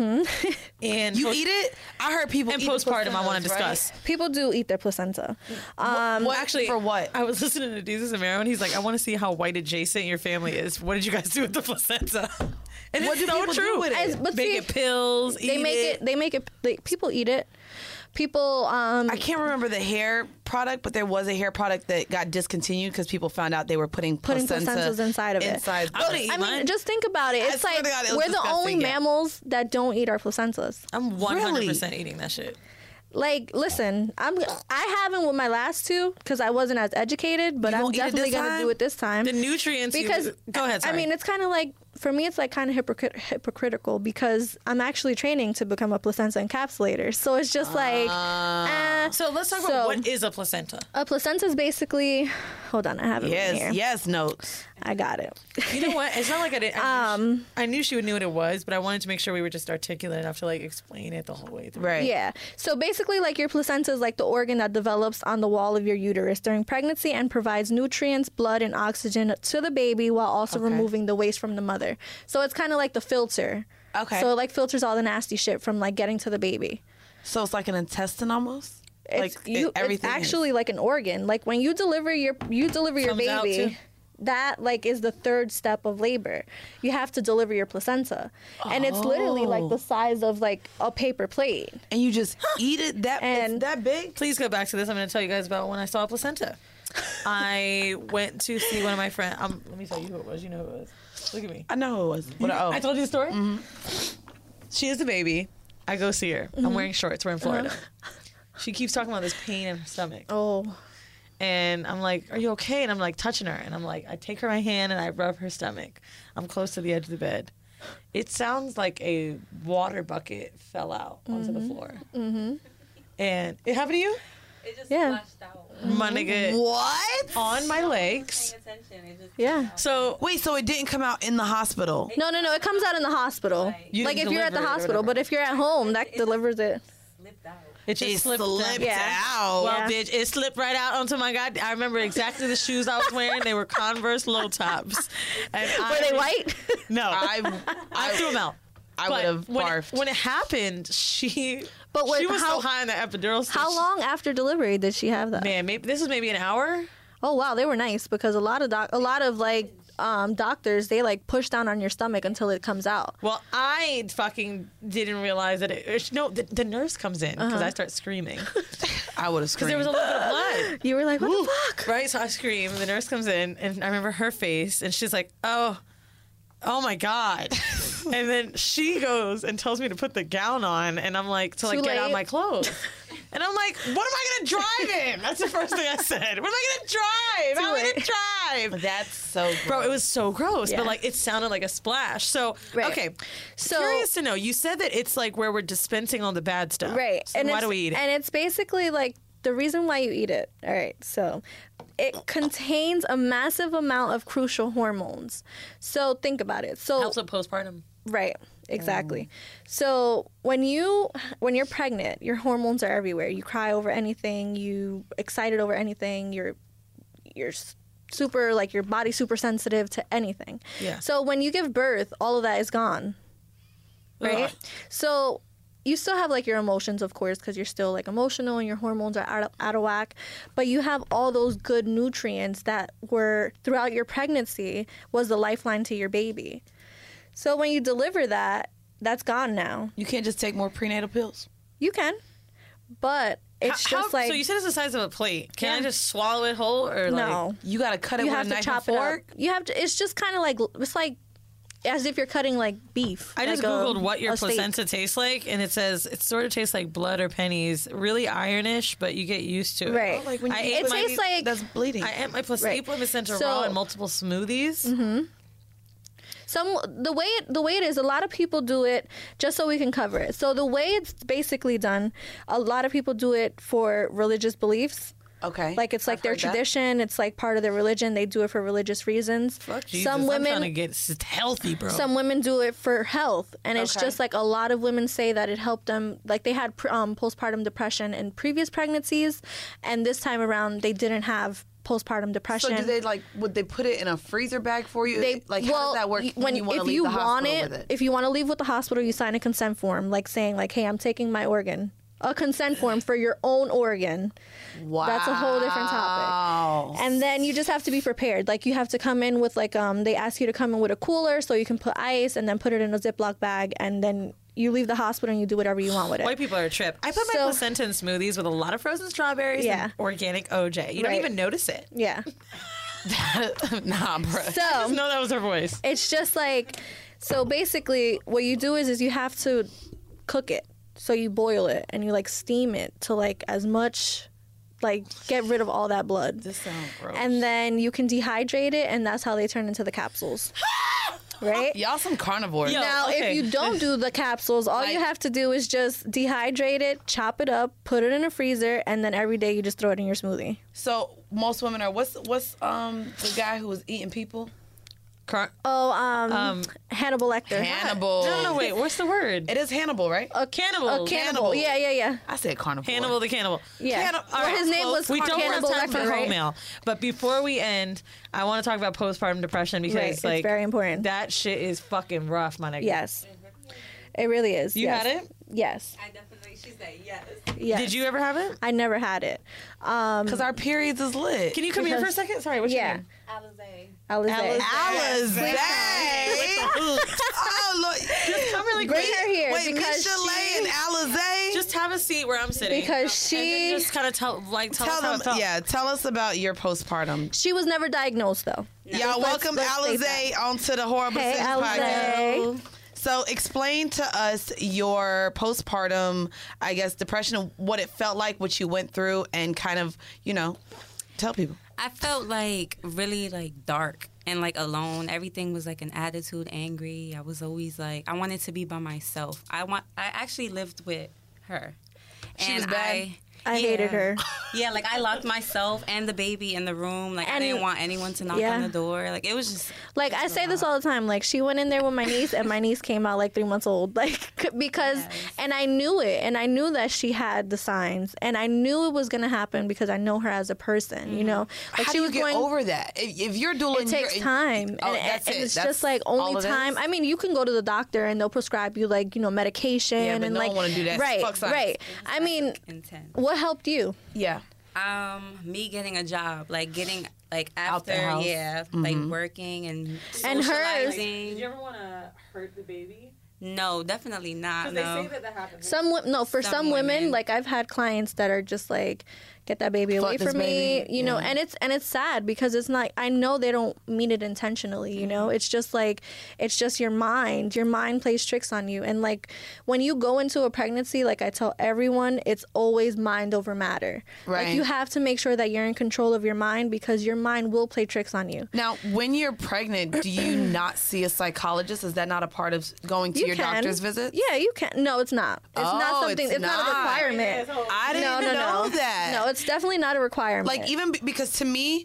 A: And
B: You eat it? I heard people
A: and
B: eat
A: postpartum. I want
B: placentas,
A: to discuss.
C: People do eat their placenta.
B: What,
A: Actually,
B: for what?
A: I was listening to Jesus and Mero, and he's like, "I want to see how white adjacent your family is. What did you guys do with the placenta?" And
B: What
A: it's
B: do
A: so
B: people do
A: true.
B: with it?
C: But
A: Make
C: see,
A: it pills.
C: they make it. People eat it. People.
B: I can't remember the hair product, but there was a hair product that got discontinued because people found out they were putting
C: placentas inside of it.
B: inside.
A: I would've eaten
C: I mean,
A: mine.
C: just think about it.
B: I
C: It's
B: swear
C: like
B: to God, it was
C: we're the only
B: disgusting, yeah.
C: mammals that don't eat our placentas.
A: I'm 100% eating that shit.
C: Like, listen, I haven't with my last two because I wasn't as educated, but
B: You
C: I'm
B: gonna eat it
C: definitely
B: this
C: gonna
B: time?
C: do it this time.
A: The nutrients.
C: Because
A: go ahead. Sorry.
C: I mean, it's kind of like, for me, it's like kind of hypocritical because I'm actually training to become a placenta encapsulator. So it's just like,
A: so let's talk about what is a placenta.
C: a placenta is basically. Hold on, I have it right here.
B: Yes, notes.
C: I got it.
A: You know what? It's not like I knew she would knew what it was, but I wanted to make sure we were just articulate enough to like explain it the whole way through.
B: Right.
C: Yeah. So basically, like your placenta is like the organ that develops on the wall of your uterus during pregnancy and provides nutrients, blood, and oxygen to the baby while also removing the waste from the mother. So it's kind of like the filter.
B: Okay.
C: So it like filters all the nasty shit from like getting to the baby.
B: So it's like an intestine almost?
C: It's,
B: like everything
C: it's actually like an organ. Like when you deliver your
A: Comes out too?
C: baby, that like is the third step of labor. You have to deliver your placenta, and it's literally like the size of like a paper plate.
B: And you just eat it
C: And-
B: that big?
A: Please go back to this. I'm going to tell you guys about when I saw a placenta. I went to see one of my friends. Let me tell you who it was. You know who it was. Look at me.
B: I know who it was. But
A: I told you the story? She is the baby. I go see her. I'm wearing shorts. We're in Florida. She keeps talking about this pain in her stomach.
C: Oh,
A: And I'm like, are you okay? And I'm like touching her. And I'm like, I take her by hand and I rub her stomach. I'm close to the edge of the bed. It sounds like a water bucket fell out onto the floor. Mm-hmm. And it happened to you?
D: It just
C: Yeah.
D: splashed out.
A: My nigga,
B: What?
A: on my legs.
D: Paying attention. It just
C: yeah.
A: So
B: Wait, so it didn't come out in the hospital?
C: No, it comes out in the hospital.
A: You
C: Like if
A: didn't
C: you're at the
A: deliver it or
C: hospital,
A: whatever.
C: but if you're at home, that delivers it.
D: slipped out.
A: it just
B: It
A: slipped,
B: slipped
C: Yeah.
B: out.
A: Well,
C: Yeah.
A: bitch, it slipped right out onto my god. I remember exactly the shoes I was wearing. They were Converse low tops. And
C: Were they white?
A: No.
B: I
A: threw them out.
B: I would have
A: when
B: barfed.
A: when it happened, she
C: But
A: she was
C: how,
A: so high on the epidural. Stick.
C: how long after delivery did she have that?
A: Man, this was maybe an hour.
C: Oh wow, they were nice because a lot of like doctors, they like push down on your stomach until it comes out.
A: Well, I fucking didn't realize that the nurse comes in because I start screaming
B: I would have
A: because
B: screamed.
A: there was a little bit of blood.
C: You were like, what the fuck?
A: Right, so I scream. The nurse comes in, and I remember her face, and she's like, "Oh my god!" And then she goes and tells me to put the gown on, and I'm like, to like
C: Too
A: get out
C: late.
A: my clothes. And I'm like, what am I gonna drive in? That's the first thing I said. What am I gonna drive? How am I
C: late.
A: gonna drive?
B: That's so gross.
A: Bro, it was so gross,
C: Yeah.
A: but like it sounded like a splash. So
C: Right.
A: okay,
C: So-
A: curious to know. You said that it's like where we're dispensing all the bad stuff,
C: Right.
A: So why do we eat it?
C: And it's basically like the reason why you eat it. All right. So it contains a massive amount of crucial hormones. So think about it. So
A: Helps with postpartum.
C: right. Exactly. So when you're pregnant, your hormones are everywhere. You cry over anything, you excited over anything, you're super like your body's super sensitive to anything.
A: Yeah.
C: So when you give birth, all of that is gone. Right?
A: Ugh.
C: So you still have like your emotions, of course, because you're still like emotional and your hormones are out of whack. But you have all those good nutrients that were throughout your pregnancy was the lifeline to your baby. So when you deliver that, that's gone now.
B: You can't just take more prenatal pills?
C: You can, but it's just like
A: so you said it's the size of a plate. Can I
C: Yeah.
A: just swallow it whole or like?
C: no.
B: You got to cut it
C: You
B: with
C: have
B: a
C: to
B: knife
C: chop
B: and
C: it up.
B: fork?
C: You have to. It's just kind of like it's like as if you're cutting like beef.
A: I just
C: like
A: googled what your
C: a steak.
A: placenta tastes like, and it says it sort of tastes like blood or pennies. Really ironish, but you get used to it.
C: Right.
B: Like when you
A: I
B: eat
A: ate
C: It
A: my-
C: tastes like
B: that's bleeding.
A: I ate my placenta
C: So-
A: raw in multiple smoothies.
C: the way it is. A lot of people do it just so we can cover it. So the way it's basically done, a lot of people do it for religious beliefs.
B: Okay.
C: Like it's like
B: I've
C: their
B: heard that.
C: tradition. It's like part of their religion. They do it for religious reasons.
A: Fuck Jesus,
C: Some
A: I'm trying to
C: women,
A: get healthy, bro.
C: some women do it for health, and it's
B: Okay.
C: just like a lot of women say that it helped them. Like they had postpartum depression in previous pregnancies, and this time around they didn't have postpartum depression.
B: So do they would they put it in a freezer bag for you?
C: They
B: how does that work when you want to
C: if
B: leave
C: you
B: the
C: want
B: hospital
C: it,
B: with it?
C: if you want to leave with the hospital, you sign a consent form, like saying like, "Hey, I'm taking my organ." A consent form for your own organ.
B: Wow.
C: That's a whole different topic. And then you just have to be prepared. Like you have to come in with like they ask you to come in with a cooler so you can put ice and then put it in a Ziploc bag, and then you leave the hospital and you do whatever you want with it.
A: White people are a trip. I put my
C: So-
A: placenta in smoothies with a lot of frozen strawberries
C: Yeah.
A: and organic OJ. You don't
C: Right.
A: even notice it.
C: Yeah.
B: Nah, bro.
A: Just
C: So
A: know that was her voice.
C: it's just like, so basically what you do is you have to cook it. So you boil it and you like steam it to like as much, like get rid of all that blood.
B: This sounds gross.
C: And then you can dehydrate it, and that's how they turn into the capsules. Right?
B: Y'all some carnivores.
A: Yo.
C: Now,
A: okay.
C: if you don't do the capsules, all you have to do is just dehydrate it, chop it up, put it in a freezer, and then every day you just throw it in your smoothie.
B: So most women are what's the guy who was eating people?
C: Hannibal Lecter.
B: Hannibal.
A: No, wait. What's the word?
B: It is Hannibal, right?
A: Cannibal.
C: Cannibal. Yeah.
B: I said carnivore.
A: Hannibal the cannibal.
C: Yeah.
B: Cannibal.
C: Well, his name was
A: We don't have
C: Hannibal
A: time for
C: Lecter, right?
A: home mail. But before we end, I want to talk about postpartum depression because
C: Right, it's
A: like
C: very important.
A: that shit is fucking rough, my nigga.
C: Yes. It really is.
A: You
C: yes.
A: had it?
C: Yes.
D: I definitely, she said yes.
C: Yes.
A: Did you ever have it?
C: I never had it.
B: Because our periods is lit.
A: Can you come here for a second? Sorry, what's your
C: Yeah.
A: name?
C: Alizé.
B: Alizé. Oh, look.
A: Just come really
C: Bring
A: quick.
C: her here
B: Wait,
C: because
B: Misha and Alizé?
A: Just have a seat where I'm sitting.
C: because
A: and then
C: she
A: just kind of tell us
B: Tell
A: how it
B: them,
A: felt.
B: yeah, tell us about your postpartum.
C: she was never diagnosed though.
B: Y'all welcome
C: let's say
B: Alizé onto the Horrible
C: Hey,
B: Sisters
C: Alizé.
B: podcast. So explain to us your postpartum, I guess, depression, what it felt like, what you went through, and kind of, tell people.
D: I felt like really like dark and like alone. Everything was like an attitude, angry. I was always like, I wanted to be by myself. I actually lived with her.
B: She
D: and
B: was bad?
C: I hated her.
D: Yeah, like I locked myself and the baby in the room. Like I didn't want anyone to knock
C: Yeah.
D: on the door. Like it was just
C: Like I say this all the time. Like she went in there with my niece, and my niece came out like 3 months old. Like because, and I knew it, and I knew that she had the signs, and I knew it was gonna happen because I know her as a person. You know, like
B: How
C: she
B: do
C: was
B: you get
C: going.
B: over that? If you're doing,
C: It takes time,
B: Oh,
C: and,
B: that's
C: and
B: it.
C: it's
B: That's
C: just like
B: all
C: only
B: it is?
C: time. I mean, you can go to the doctor and they'll prescribe you like medication,
B: Yeah, but
C: and
B: no
C: like
B: one wanna do that.
C: right,
B: Fuck science.
C: right. I mean,
D: intense.
C: what helped you?
B: Yeah.
D: Me getting a job, like getting like
B: Out the
D: after,
B: house.
D: yeah, like working and
C: And hers.
D: socializing.
A: Did you ever want to hurt the baby?
D: No, definitely not.
A: They
D: No.
A: say that happens.
C: For
D: Some
C: some women,
D: women.
C: like I've had clients that are just like, get that baby away
B: this
C: from me,
B: baby.
C: you know, and it's sad because it's not, I know they don't mean it intentionally, you know, it's just like, it's just your mind plays tricks on you. And like when you go into a pregnancy, like I tell everyone, it's always mind over matter.
B: Right.
C: Like you have to make sure that you're in control of your mind because your mind will play tricks on you.
B: Now, when you're pregnant, do you not see a psychologist? Is that not a part of going to
C: You
B: your
C: can.
B: doctor's visit?
C: Yeah, you can. No, it's not. It's not something. It's not a requirement.
B: I didn't even know that.
C: No, it's definitely not a requirement.
B: Like even because to me,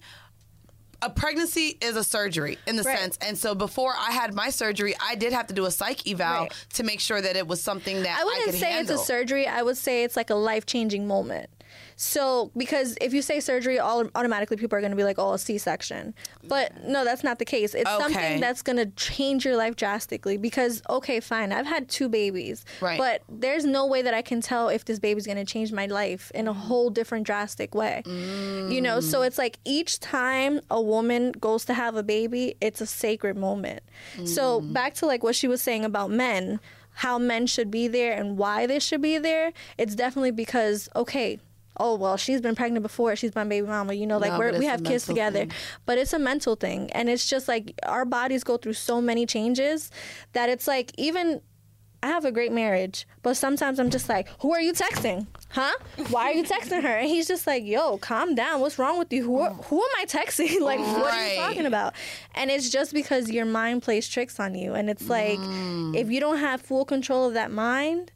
B: a pregnancy is a surgery in the
C: Right.
B: sense, and so before I had my surgery, I did have to do a psych eval
C: Right.
B: to make sure that it was something that
C: I wouldn't
B: could
C: say
B: handle.
C: it's a surgery. I would say it's like a life-changing moment. So, because if you say surgery, automatically people are going to be like, oh, a C-section. But no, that's not the case. It's
B: Okay.
C: something that's going to change your life drastically because, okay, fine, I've had 2 babies.
B: Right.
C: But there's no way that I can tell if this baby's going to change my life in a whole different drastic way. You know, so it's like each time a woman goes to have a baby, it's a sacred moment. So back to like what she was saying about men, how men should be there and why they should be there, it's definitely because, okay, oh, well, she's been pregnant before, she's my baby mama, you know, like
B: No, but
C: we
B: it's
C: have
B: a
C: kids
B: mental
C: together.
B: thing.
C: But it's a mental thing. And it's just like our bodies go through so many changes that it's like even I have a great marriage, but sometimes I'm just like, who are you texting? Huh? Why are you texting her? And he's just like, yo, calm down. What's wrong with you? Who am I texting? Like, what are you
B: Right.
C: talking about? And it's just because your mind plays tricks on you. And it's like, if you don't have full control of that mind,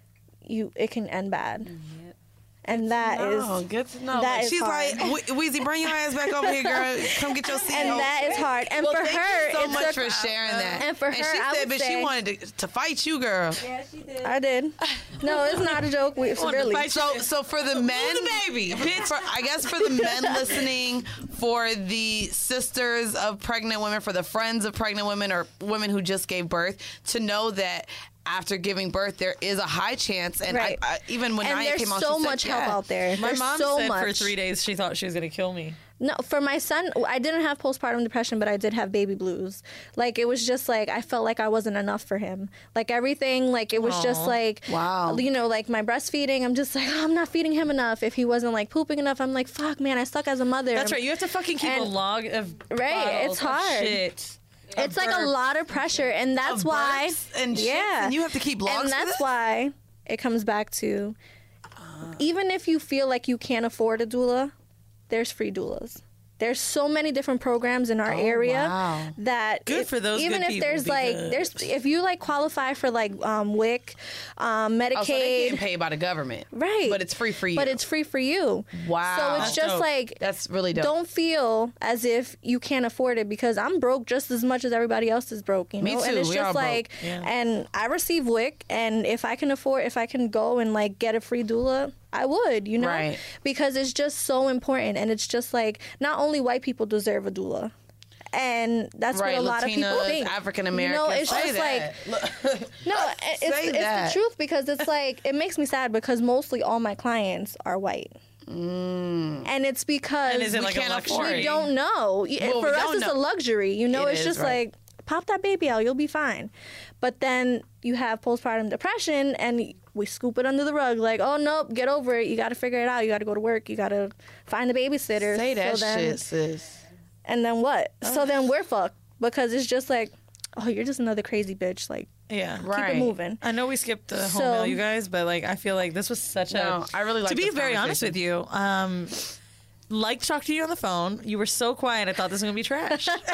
C: it can end bad. And that is
B: Oh, good to know.
C: that is
B: She's
C: hard.
B: like, Weezy, bring your ass back over here, girl. Come get your seat.
C: and that is hard. And
B: Well,
C: for
B: thank
C: her,
B: you so
C: it
B: much
C: took,
B: for sharing that.
C: and for
B: she
C: her, I
B: said,
C: would
B: but she
C: say-
B: wanted to fight you, girl.
C: I did. No, it's not a joke. Really.
B: So for the men,
A: the baby, bitch.
B: I guess for the men listening, for the sisters of pregnant women, for the friends of pregnant women or women who just gave birth, to know that after giving birth, there is a high chance. And
C: Right.
B: I, even when
C: And
B: Naya
C: there's
B: came on,
C: so
B: she said,
C: much help out there.
A: My
C: There's
A: mom
C: so
A: said
C: much.
A: for 3 days she thought she was going to kill me.
C: No, for my son, I didn't have postpartum depression, but I did have baby blues. Like, it was just like, I felt like I wasn't enough for him. Like, everything, like, it was just like,
B: Wow.
C: you know, like my breastfeeding, I'm just like, oh, I'm not feeding him enough. If he wasn't like pooping enough, I'm like, fuck, man, I suck as a mother.
A: That's right. You have to fucking keep a
C: And-
A: log of
C: Right,
A: bottles
C: it's
A: of
C: hard.
A: shit.
C: It's like a lot of pressure, and that's
B: Of
C: why,
B: burps and shits,
C: yeah,
B: and you have to keep logs
C: and
B: for
C: that's
B: this?
C: why it comes back to even if you feel like you can't afford a doula, there's free doulas. There's so many different programs in our area
B: wow.
C: that
A: Good for those
C: even
A: good
C: if
A: people,
C: there's like
A: because-
C: if you like qualify for like WIC, Medicaid,
B: Oh, so they getting paid by the government,
C: right?
B: But it's free for you.
C: But it's free for you.
B: Wow.
C: So it's
A: That's
C: just
A: dope.
C: like
B: That's really dope.
C: don't feel as if you can't afford it because I'm broke just as much as everybody else is broke. You know,
B: Me too.
C: and it's
B: We all
C: just
B: broke.
C: like,
A: Yeah.
C: and I receive WIC, and if I can go and like get a free doula, I would, you know,
B: Right.
C: because it's just so important, and it's just like not only white people deserve a doula. And that's
B: right,
C: what a lot of people
B: Latinas,
C: think.
B: African
C: You
B: Americans.
C: know, it's
B: say
C: just like
B: that.
C: no,
B: Say
C: it's
B: that.
C: the truth because it's like it makes me sad because mostly all my clients are white, and it's because
A: And is it
B: we
A: like a
B: can't
A: luxury?
B: afford
C: we don't know.
B: Well,
C: For
B: we
C: us,
B: don't
C: it's
B: know.
C: a luxury. You know,
B: It
C: it's
B: is,
C: just
B: right.
C: like pop that baby out, you'll be fine. But then you have postpartum depression, and we scoop it under the rug. Like, oh nope, get over it. You got to figure it out. You got to go to work. You got to find the babysitter.
B: Say that
C: so then,
B: shit, sis.
C: And then what? So then we're fucked because it's just like, oh, you're just another crazy bitch. Like,
A: Yeah.
B: Right.
C: keep it moving.
A: I know we skipped the home
C: So-
A: mail, you guys, but like I feel like this was such
B: No, I really like
A: to be
B: this
A: very honest with you. Like to talk to you on the phone. You were so quiet. I thought this was gonna be trash.
C: No,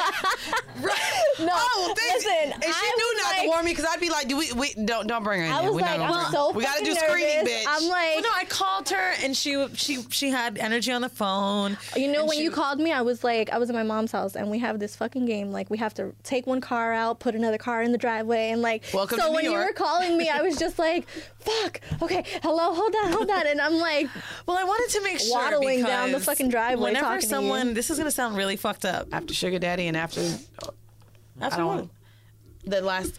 B: Oh, thanks.
C: listen,
B: And she
C: I
B: knew
C: was
B: not
C: like-
B: to warn me because I'd be like, don't bring her in
C: I
B: there.
C: was
B: We're
C: like,
B: not gonna
C: I'm
B: bring her.
C: so
B: We gotta do
C: fucking
B: screening,
C: nervous.
B: bitch.
C: I'm like,
A: Well, no, I called her and she had energy on the phone.
C: you know,
A: and
C: when
A: she-
C: you called me, I was at my mom's house, and we have this fucking game. Like, we have to take one car out, put another car in the driveway, and like.
B: Welcome
C: so
B: to New
C: when you
B: York.
C: were calling me, I was just like, "Fuck, okay, hello, hold on," and I'm like,
A: Well, I wanted to make sure
C: Waddling down the
A: because
C: fucking driveway
A: Whenever
C: talking to
A: someone,
C: you.
A: this is gonna sound really fucked up.
B: After Sugar Daddy and after
A: After
B: I don't
A: what?
B: want the last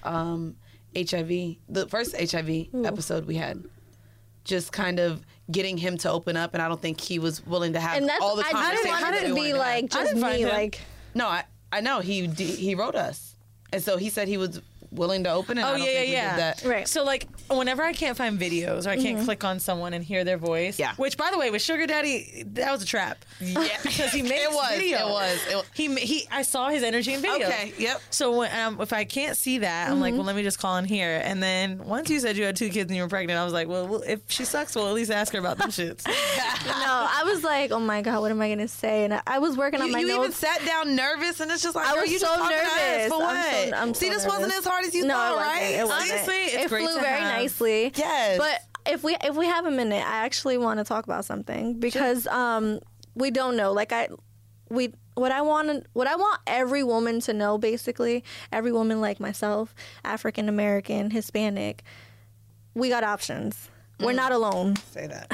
B: HIV, the first HIV episode we had, just kind of getting him to open up, and I don't think he was willing to have
C: and that's
B: all the
C: I
B: conversations
C: didn't want
B: that
C: it
B: we
C: to
B: wanted
C: be
B: to have.
C: like
A: I
C: just
A: didn't find
C: me,
A: him.
C: like.
B: No, I know he wrote us, and so he said he was willing to open it.
A: Oh
B: I don't
A: yeah,
B: think we
A: yeah,
B: did
A: yeah.
B: that.
C: Right.
A: So like, whenever I can't find videos or I can't click on someone and hear their voice,
B: Yeah.
A: Which, by the way, with Sugar Daddy, that was a trap.
B: Yeah,
A: Because he makes
B: it was.
A: video.
B: It was.
A: He. I saw his energy in video.
B: Okay. Yep.
A: So when, if I can't see that, I'm like, well, let me just call in here. And then once you said you had 2 kids and you were pregnant, I was like, well, if she sucks, we'll at least ask her about them shits.
C: No, I was like, oh my God, what am I going to say? And I was working on my
B: You even
C: notes.
B: sat down nervous, and it's just like,
C: I
B: girl,
C: was
B: you
C: so
B: just talking to us
C: nervous.
B: for what?
C: I'm
B: See,
C: so
B: this wasn't
C: nervous.
B: as hard as you
C: No,
B: thought,
C: it wasn't.
B: right?
C: It wasn't.
A: Honestly, it's
C: it
A: great
C: flew
A: to
C: very
A: have-
C: nicely.
B: Yes.
C: But if we have a minute, I actually want to talk about something because we don't know. Like what I want every woman to know, basically, every woman like myself, African American, Hispanic, we got options. We're not alone.
B: Say that.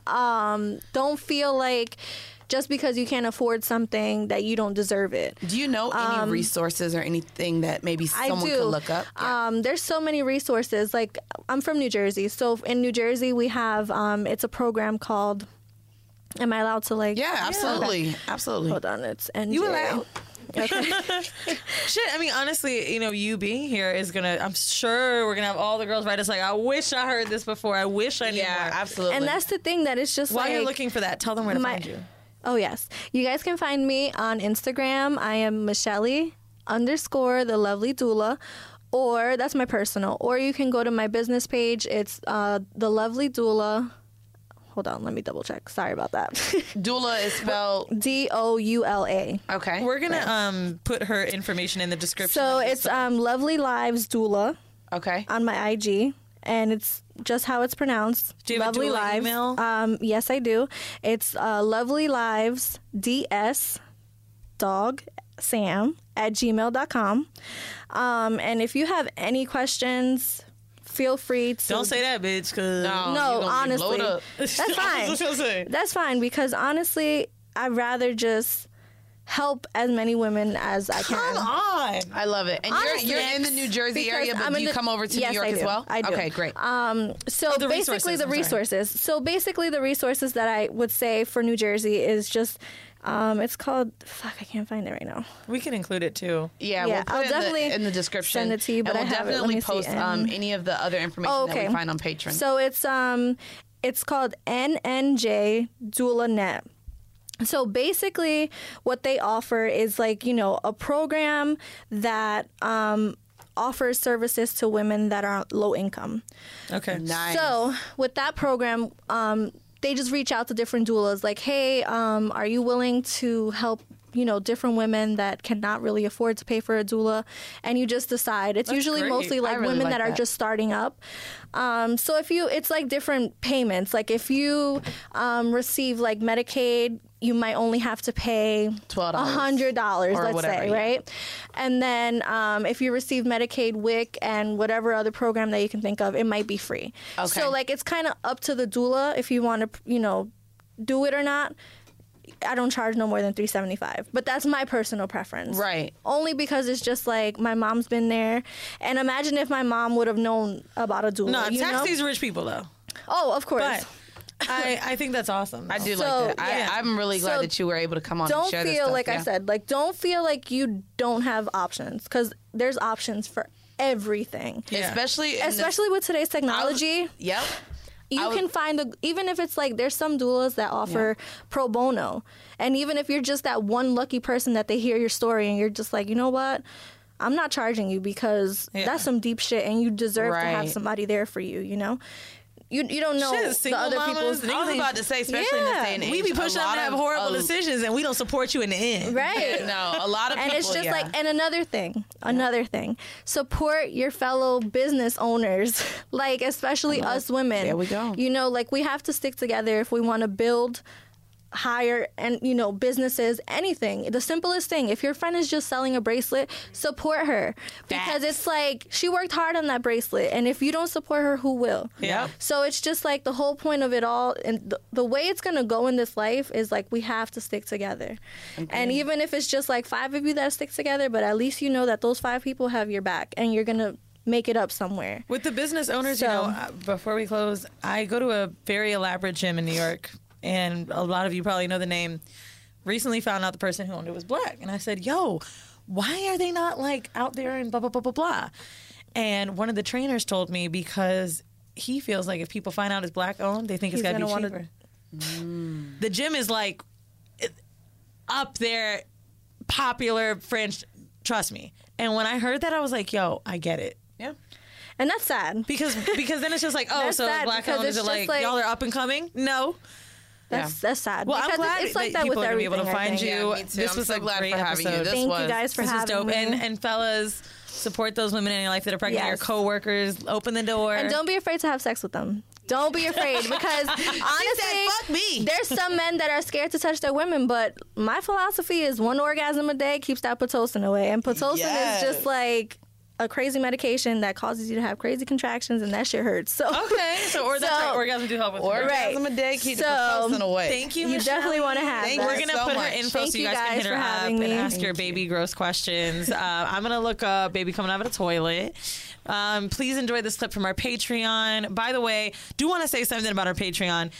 C: Don't feel like just because you can't afford something that you don't deserve it.
B: Do you know any resources or anything that maybe someone
C: I do.
B: could look up? Yeah.
C: There's so many resources. Like, I'm from New Jersey, so in New Jersey we have it's a program called. Am I allowed to like?
B: Yeah, absolutely. Absolutely.
C: Hold on, it's NJ.
B: You allowed.
C: Okay.
A: Shit, I mean, honestly, you being here is gonna. I'm sure we're gonna have all the girls write us like, I wish I heard this before. I wish I knew
B: Yeah,
A: more.
B: absolutely.
C: And that's the thing that it's just
A: While
C: like
A: you're looking for that, tell them where to find you.
C: Oh yes, you guys can find me on Instagram. I am Michelle_the lovely doula, or that's my personal. Or you can go to my business page. It's the lovely doula. Hold on, let me double check. Sorry about that.
B: Doula is spelled.
C: DOULA.
B: Okay.
A: We're gonna put her information in the description.
C: So
A: of this
C: it's Lovely Lives Doula
B: Okay.
C: on my IG, and it's just how it's pronounced.
A: Do you have a
C: Lovely
A: doula
C: Lives.
A: email?
C: Yes, I do. It's Lovely Lives DS dog Sam at gmail.com. And if you have any questions, feel free to.
A: Don't say that, bitch. Cause
B: No,
C: No,
B: you gonna be blowed
C: honestly.
B: up.
C: That's
A: I was
C: fine.
A: just gonna say.
C: That's fine because honestly, I'd rather just help as many women as I can.
A: Come on.
B: I love it. And
C: Honestly,
B: you're in the New Jersey
C: because
B: area, but
C: I'm
B: do
C: in
B: you
C: the-
B: come over to
C: Yes,
B: New York
C: I
B: as
C: do.
B: well?
C: I do.
B: Okay, great.
C: So
A: the
C: basically
A: resources,
C: the
A: I'm sorry.
C: resources. So basically the resources that I would say for New Jersey is just it's called I can't find it right now.
A: We can include it too.
B: Yeah,
C: Yeah,
B: we'll put
C: I'll
B: it
C: definitely
B: in the description.
C: send it to you, but
B: and we'll
C: I have it. Let
B: definitely
C: me see.
B: post any of the other information
C: Oh,
B: that
C: okay.
B: we find on Patreon.
C: So it's called NNJ Doula Net. So basically what they offer is like, a program that offers services to women that are low income.
A: Okay.
B: Nice.
C: So with that program, they just reach out to different doulas like, hey, are you willing to help, different women that cannot really afford to pay for a doula? And you just decide. It's usually
A: great.
C: mostly like
B: really
C: women
B: like
C: that are
B: that.
C: just starting up. So it's like different payments. Like if you receive like Medicaid, you might only have to pay
B: $12.
C: $100,
B: Or
C: let's
B: whatever,
C: say,
B: yeah.
C: right? And then if you receive Medicaid, WIC, and whatever other program that you can think of, it might be free.
B: Okay.
C: So like it's kind of up to the doula if you want to, do it or not. I don't charge no more than $375, but that's my personal preference.
B: Right.
C: Only because it's just like my mom's been there, and imagine if my mom would have known about a doula.
A: No,
C: you
A: tax
C: know?
A: these rich people though.
C: Oh, of course.
A: But I think that's awesome.
B: I do
C: So,
B: like that.
C: yeah.
B: I'm really glad
C: So
B: that you were able to come on and
C: Don't
B: share this
C: feel
B: stuff.
C: like I
B: yeah.
C: said, like don't feel like you don't have options, because there's options for everything.
A: Yeah.
B: Especially
C: Especially with today's technology.
B: Yep.
C: You can find even if it's like there's some doulas that offer pro bono, and even if you're just that one lucky person that they hear your story and you're just like, you know what, I'm not charging you because that's some deep shit, and you deserve to have
B: Right.
C: somebody there for you. You don't know
A: Shit,
C: the
A: single
C: other
A: mamas,
C: people's
B: I was about to say, especially in this
C: Yeah.
B: day and age,
A: we be pushing
B: a
A: them
B: lot
A: to have
B: of-
A: horrible decisions, and we don't support you in the end.
C: right.
B: No, a lot of
C: And
B: people.
C: it's just
B: yeah.
C: like, and another thing, support your fellow business owners, like especially us women.
B: There we go.
C: Like we have to stick together if we want to build, hire, and businesses, anything. The simplest thing, if your friend is just selling a bracelet, support her, because it's like she worked hard on that bracelet, and if you don't support her, who will?
A: Yeah.
C: So it's just like the whole point of it all, and the way it's gonna go in this life is like we have to stick together. And even if it's just like 5 of you that stick together, but at least you know that those 5 people have your back, and you're gonna make it up somewhere.
A: With the business owners,
C: So-
A: before we close, I go to a very elaborate gym in New York, and a lot of you probably know the name. Recently found out the person who owned it was black, and I said, yo, why are they not like out there and blah, blah, blah, blah, blah? And one of the trainers told me because he feels like if people find out it's black owned, they think it's
C: He's
A: got to be
C: gonna
A: cheaper.
C: wanna-
A: The gym is like up there, popular French, trust me. And when I heard that, I was like, yo, I get it.
B: yeah.
C: And that's sad.
A: Because then it's just like, oh,
C: That's
A: so
C: sad
A: black
C: because
A: owned,
C: it's
A: is it
C: just
A: like y'all are up and coming? No.
C: That's sad.
A: Well, I'm
C: because
A: glad
C: it's like
A: that
C: that with
A: people are gonna be able to
C: everything, I
A: find
C: think.
A: you.
B: Yeah, me too.
A: This
B: I'm
A: was
B: so
A: a
B: glad
A: great
B: for having you.
A: episode.
B: This
C: Thank
B: was-
C: you guys for
A: This was
C: having
A: dope.
C: me.
A: And fellas, support those women in your life that are pregnant. Your
C: Yes.
A: coworkers, open the door.
C: And don't be afraid to have sex with them. Don't be afraid, because honestly,
B: "Fuck me."
C: there's some men that are scared to touch their women, but my philosophy is 1 orgasm a day keeps that Pitocin away. And Pitocin
B: Yes.
C: is just like a crazy medication that causes you to have crazy contractions, and that shit hurts. So
A: Okay, so that's right, orgasm do help with
B: Orgasm a day, keep
C: So,
B: the Pitocin away.
A: Thank you,
C: you
A: Michelle.
C: definitely want to have
B: Thank
C: that.
A: We're gonna
B: so
A: put her
B: much.
A: info
C: Thank
A: so you
C: you
A: guys can
C: guys
A: hit her
C: for
A: up
C: having
A: and
C: me.
A: ask your baby gross questions. I'm gonna look up baby coming out of the toilet. Please enjoy this clip from our Patreon. By the way, do want to say something about our Patreon.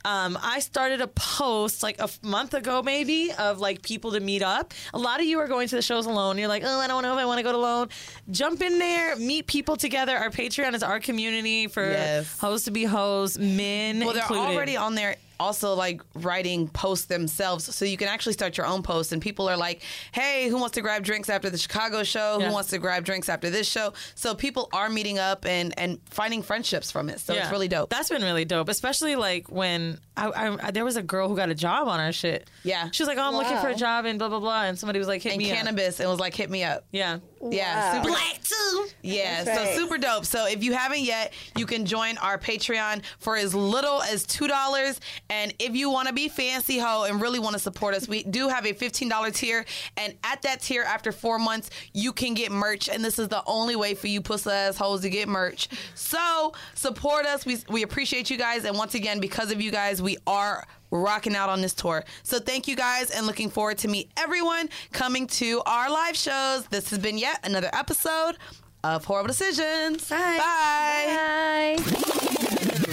A: I started a post like a month ago, maybe, of like people to meet up. A lot of you are going to the shows alone. You're like, oh, I don't know if I want to go alone. Jump in there, meet people together. Our Patreon is our community for
B: Yes.
A: hoes to be hoes, men.
B: Well, they're
A: included.
B: already on there also like writing posts themselves, so you can actually start your own posts, and people are like, hey, who wants to grab drinks after the Chicago show?
A: Yeah.
B: Who wants to grab drinks after this show? So people are meeting up and finding friendships from it, so it's really dope.
A: That's been really dope, especially like when I there was a girl who got a job on our shit.
B: Yeah.
A: She was like, oh, I'm looking for a
C: Wow.
A: job and blah, blah, blah. And somebody was like, hit
B: and
A: me up.
B: cannabis, it was like, hit me up.
A: Yeah.
B: Yeah,
C: Wow.
B: super
A: Black too.
B: Yeah,
C: That's
B: so
C: right.
B: super dope. So if you haven't yet, you can join our Patreon for as little as $2. And if you want to be fancy ho and really want to support us, we do have a $15 tier. And at that tier, after 4 months, you can get merch. And this is the only way for you pussy ass hoes to get merch. So support us. We appreciate you guys. And once again, because of you guys, we are rocking out on this tour. So thank you guys, and looking forward to meet everyone coming to our live shows. This has been yet another episode of Horrible Decisions.
A: Bye.
B: Bye.
C: Bye.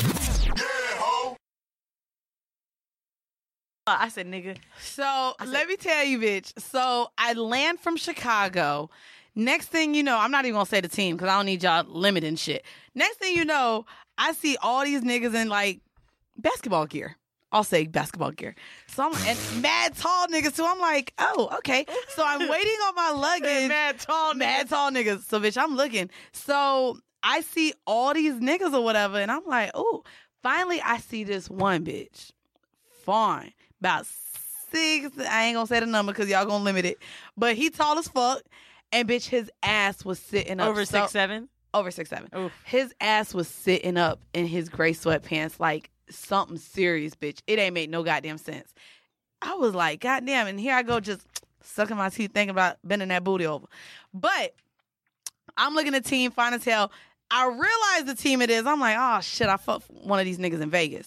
A: I said, nigga.
B: So let me tell you, bitch. So I land from Chicago. Next thing you know, I'm not even gonna say the team because I don't need y'all limiting shit. Next thing you know, I see all these niggas in like basketball gear. I'll say basketball gear. So I'm and mad tall niggas too. I'm like, oh, okay. So I'm waiting on my luggage.
A: Mad tall
B: niggas. So bitch, I'm looking. So I see all these niggas or whatever, and I'm like, oh, finally I see this one bitch. Fine. About 6, I ain't gonna say the number because y'all gonna limit it. But he tall as fuck, and bitch, his ass was sitting up.
A: Over 6'7"?
B: Over 6'7".
A: Oof.
B: His ass was sitting up in his gray sweatpants like something serious, bitch. It ain't make no goddamn sense. I was like, goddamn, and here I go just sucking my teeth thinking about bending that booty over. But I'm looking at team, fine as hell. I realize the team it is. I'm like, oh shit, I fucked one of these niggas in Vegas.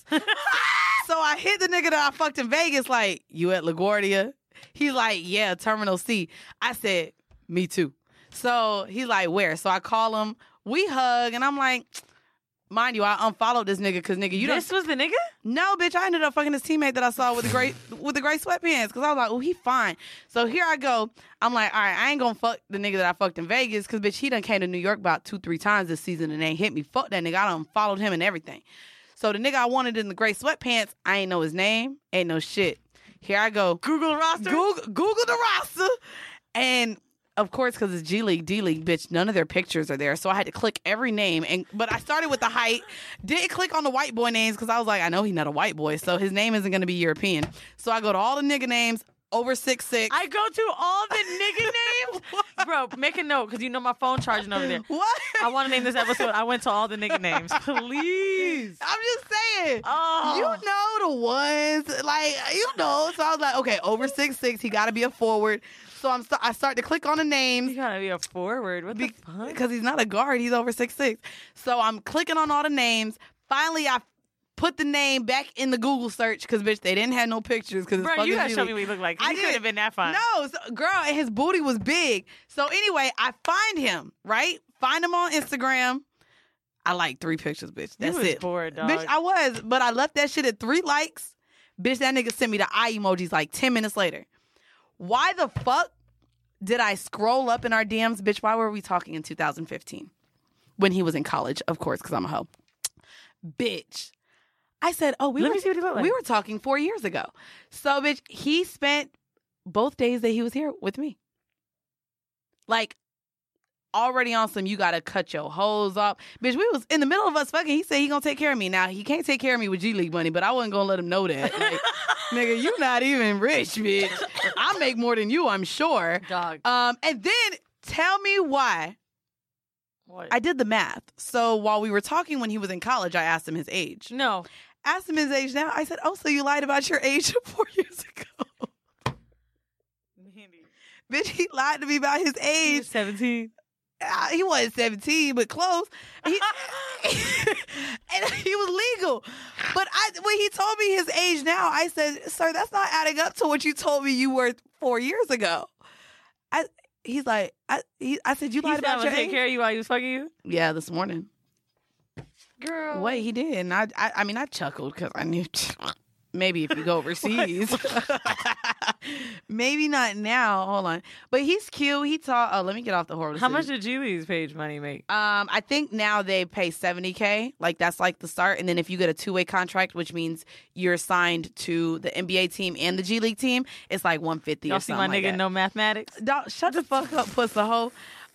B: So I hit the nigga that I fucked in Vegas like, you at LaGuardia? He's like, yeah, Terminal C. I said, me too. So he's like, where? So I call him. We hug, and I'm like, mind you, I unfollowed this nigga because nigga, you don't.
A: This was the nigga?
B: No, bitch, I ended up fucking this teammate that I saw with the gray sweatpants because I was like, oh, he fine. So here I go. I'm like, all right, I ain't gonna fuck the nigga that I fucked in Vegas because bitch, he done came to New York about 2-3 times this season and ain't hit me. Fuck that nigga. I done followed him and everything. So the nigga I wanted in the gray sweatpants, I ain't know his name, ain't no shit. Here I go.
A: Google the roster?
B: Google the roster. And of course, because it's G League, D League, bitch, none of their pictures are there. So I had to click every name. But I started with the height. Didn't click on the white boy names because I was like, I know he's not a white boy, so his name isn't going to be European. So I go to all the nigga names, over 6'6".
A: I go to all the nigga names? Bro, make a note because you know my phone charging over there.
B: What?
A: I want to name this episode, I went to all the nigga names. Please.
B: I'm just saying.
A: Oh.
B: You know the ones. Like, you know. So I was like, okay, over 6'6", he got to be a forward. So I start to click on the names.
A: You gotta be a forward. What the fuck?
B: Because he's not a guard. He's over 6'6". So I'm clicking on all the names. Finally, I put the name back in the Google search because, bitch, they didn't have no pictures. Bro,
A: you gotta show me what he looked like. He couldn't have been that fine.
B: No, girl, and his booty was big. So anyway, I find him, right? Find him on Instagram. I like 3 pictures, bitch. That's
A: you was
B: it.
A: bored, dog.
B: Bitch, I was, but I left that shit at 3 likes. Bitch, that nigga sent me the eye emojis like 10 minutes later. Why the fuck did I scroll up in our DMs? Bitch, why were we talking in 2015? When he was in college, of course, because I'm a hoe. Bitch. I said, oh,
A: Let me see what he looked like.
B: We were talking 4 years ago. So, bitch, he spent both days that he was here with me. Like, already on some, you gotta cut your hoes off. Bitch, we was in the middle of us fucking. He said he gonna take care of me. Now, he can't take care of me with G League money, but I wasn't gonna let him know that. Like, nigga, you not even rich, bitch. I make more than you, I'm sure.
A: Dog.
B: And then tell me why.
A: What?
B: I did the math. So while we were talking when he was in college, I asked him his age.
A: No.
B: Asked him his age now. I said, oh, so you lied about your age 4 years ago. Bitch, he lied to me about his
A: He
B: age.
A: was 17.
B: He wasn't 17, but close. And he was legal. But when he told me his age now, I said, sir, that's not adding up to what you told me you were 4 years ago. He's like, I said, you lied about your age?
A: Take care of you while he was fucking you?
B: Yeah, this morning.
A: Girl.
B: Wait, he did. And I mean, I chuckled because I knew maybe if you go overseas. Maybe not now. Hold on. But he's cute. He taught. Oh, let me get off the horrible.
A: How much did G League's page money make?
B: I think now they pay $70K. Like that's like the start. And then if you get a 2-way contract, which means you're signed to the NBA team and the G League team, it's like $150
A: Y'all
B: or
A: see
B: something
A: my
B: like
A: nigga
B: that.
A: know mathematics?
B: Dog, shut the fuck up, pussy hoe.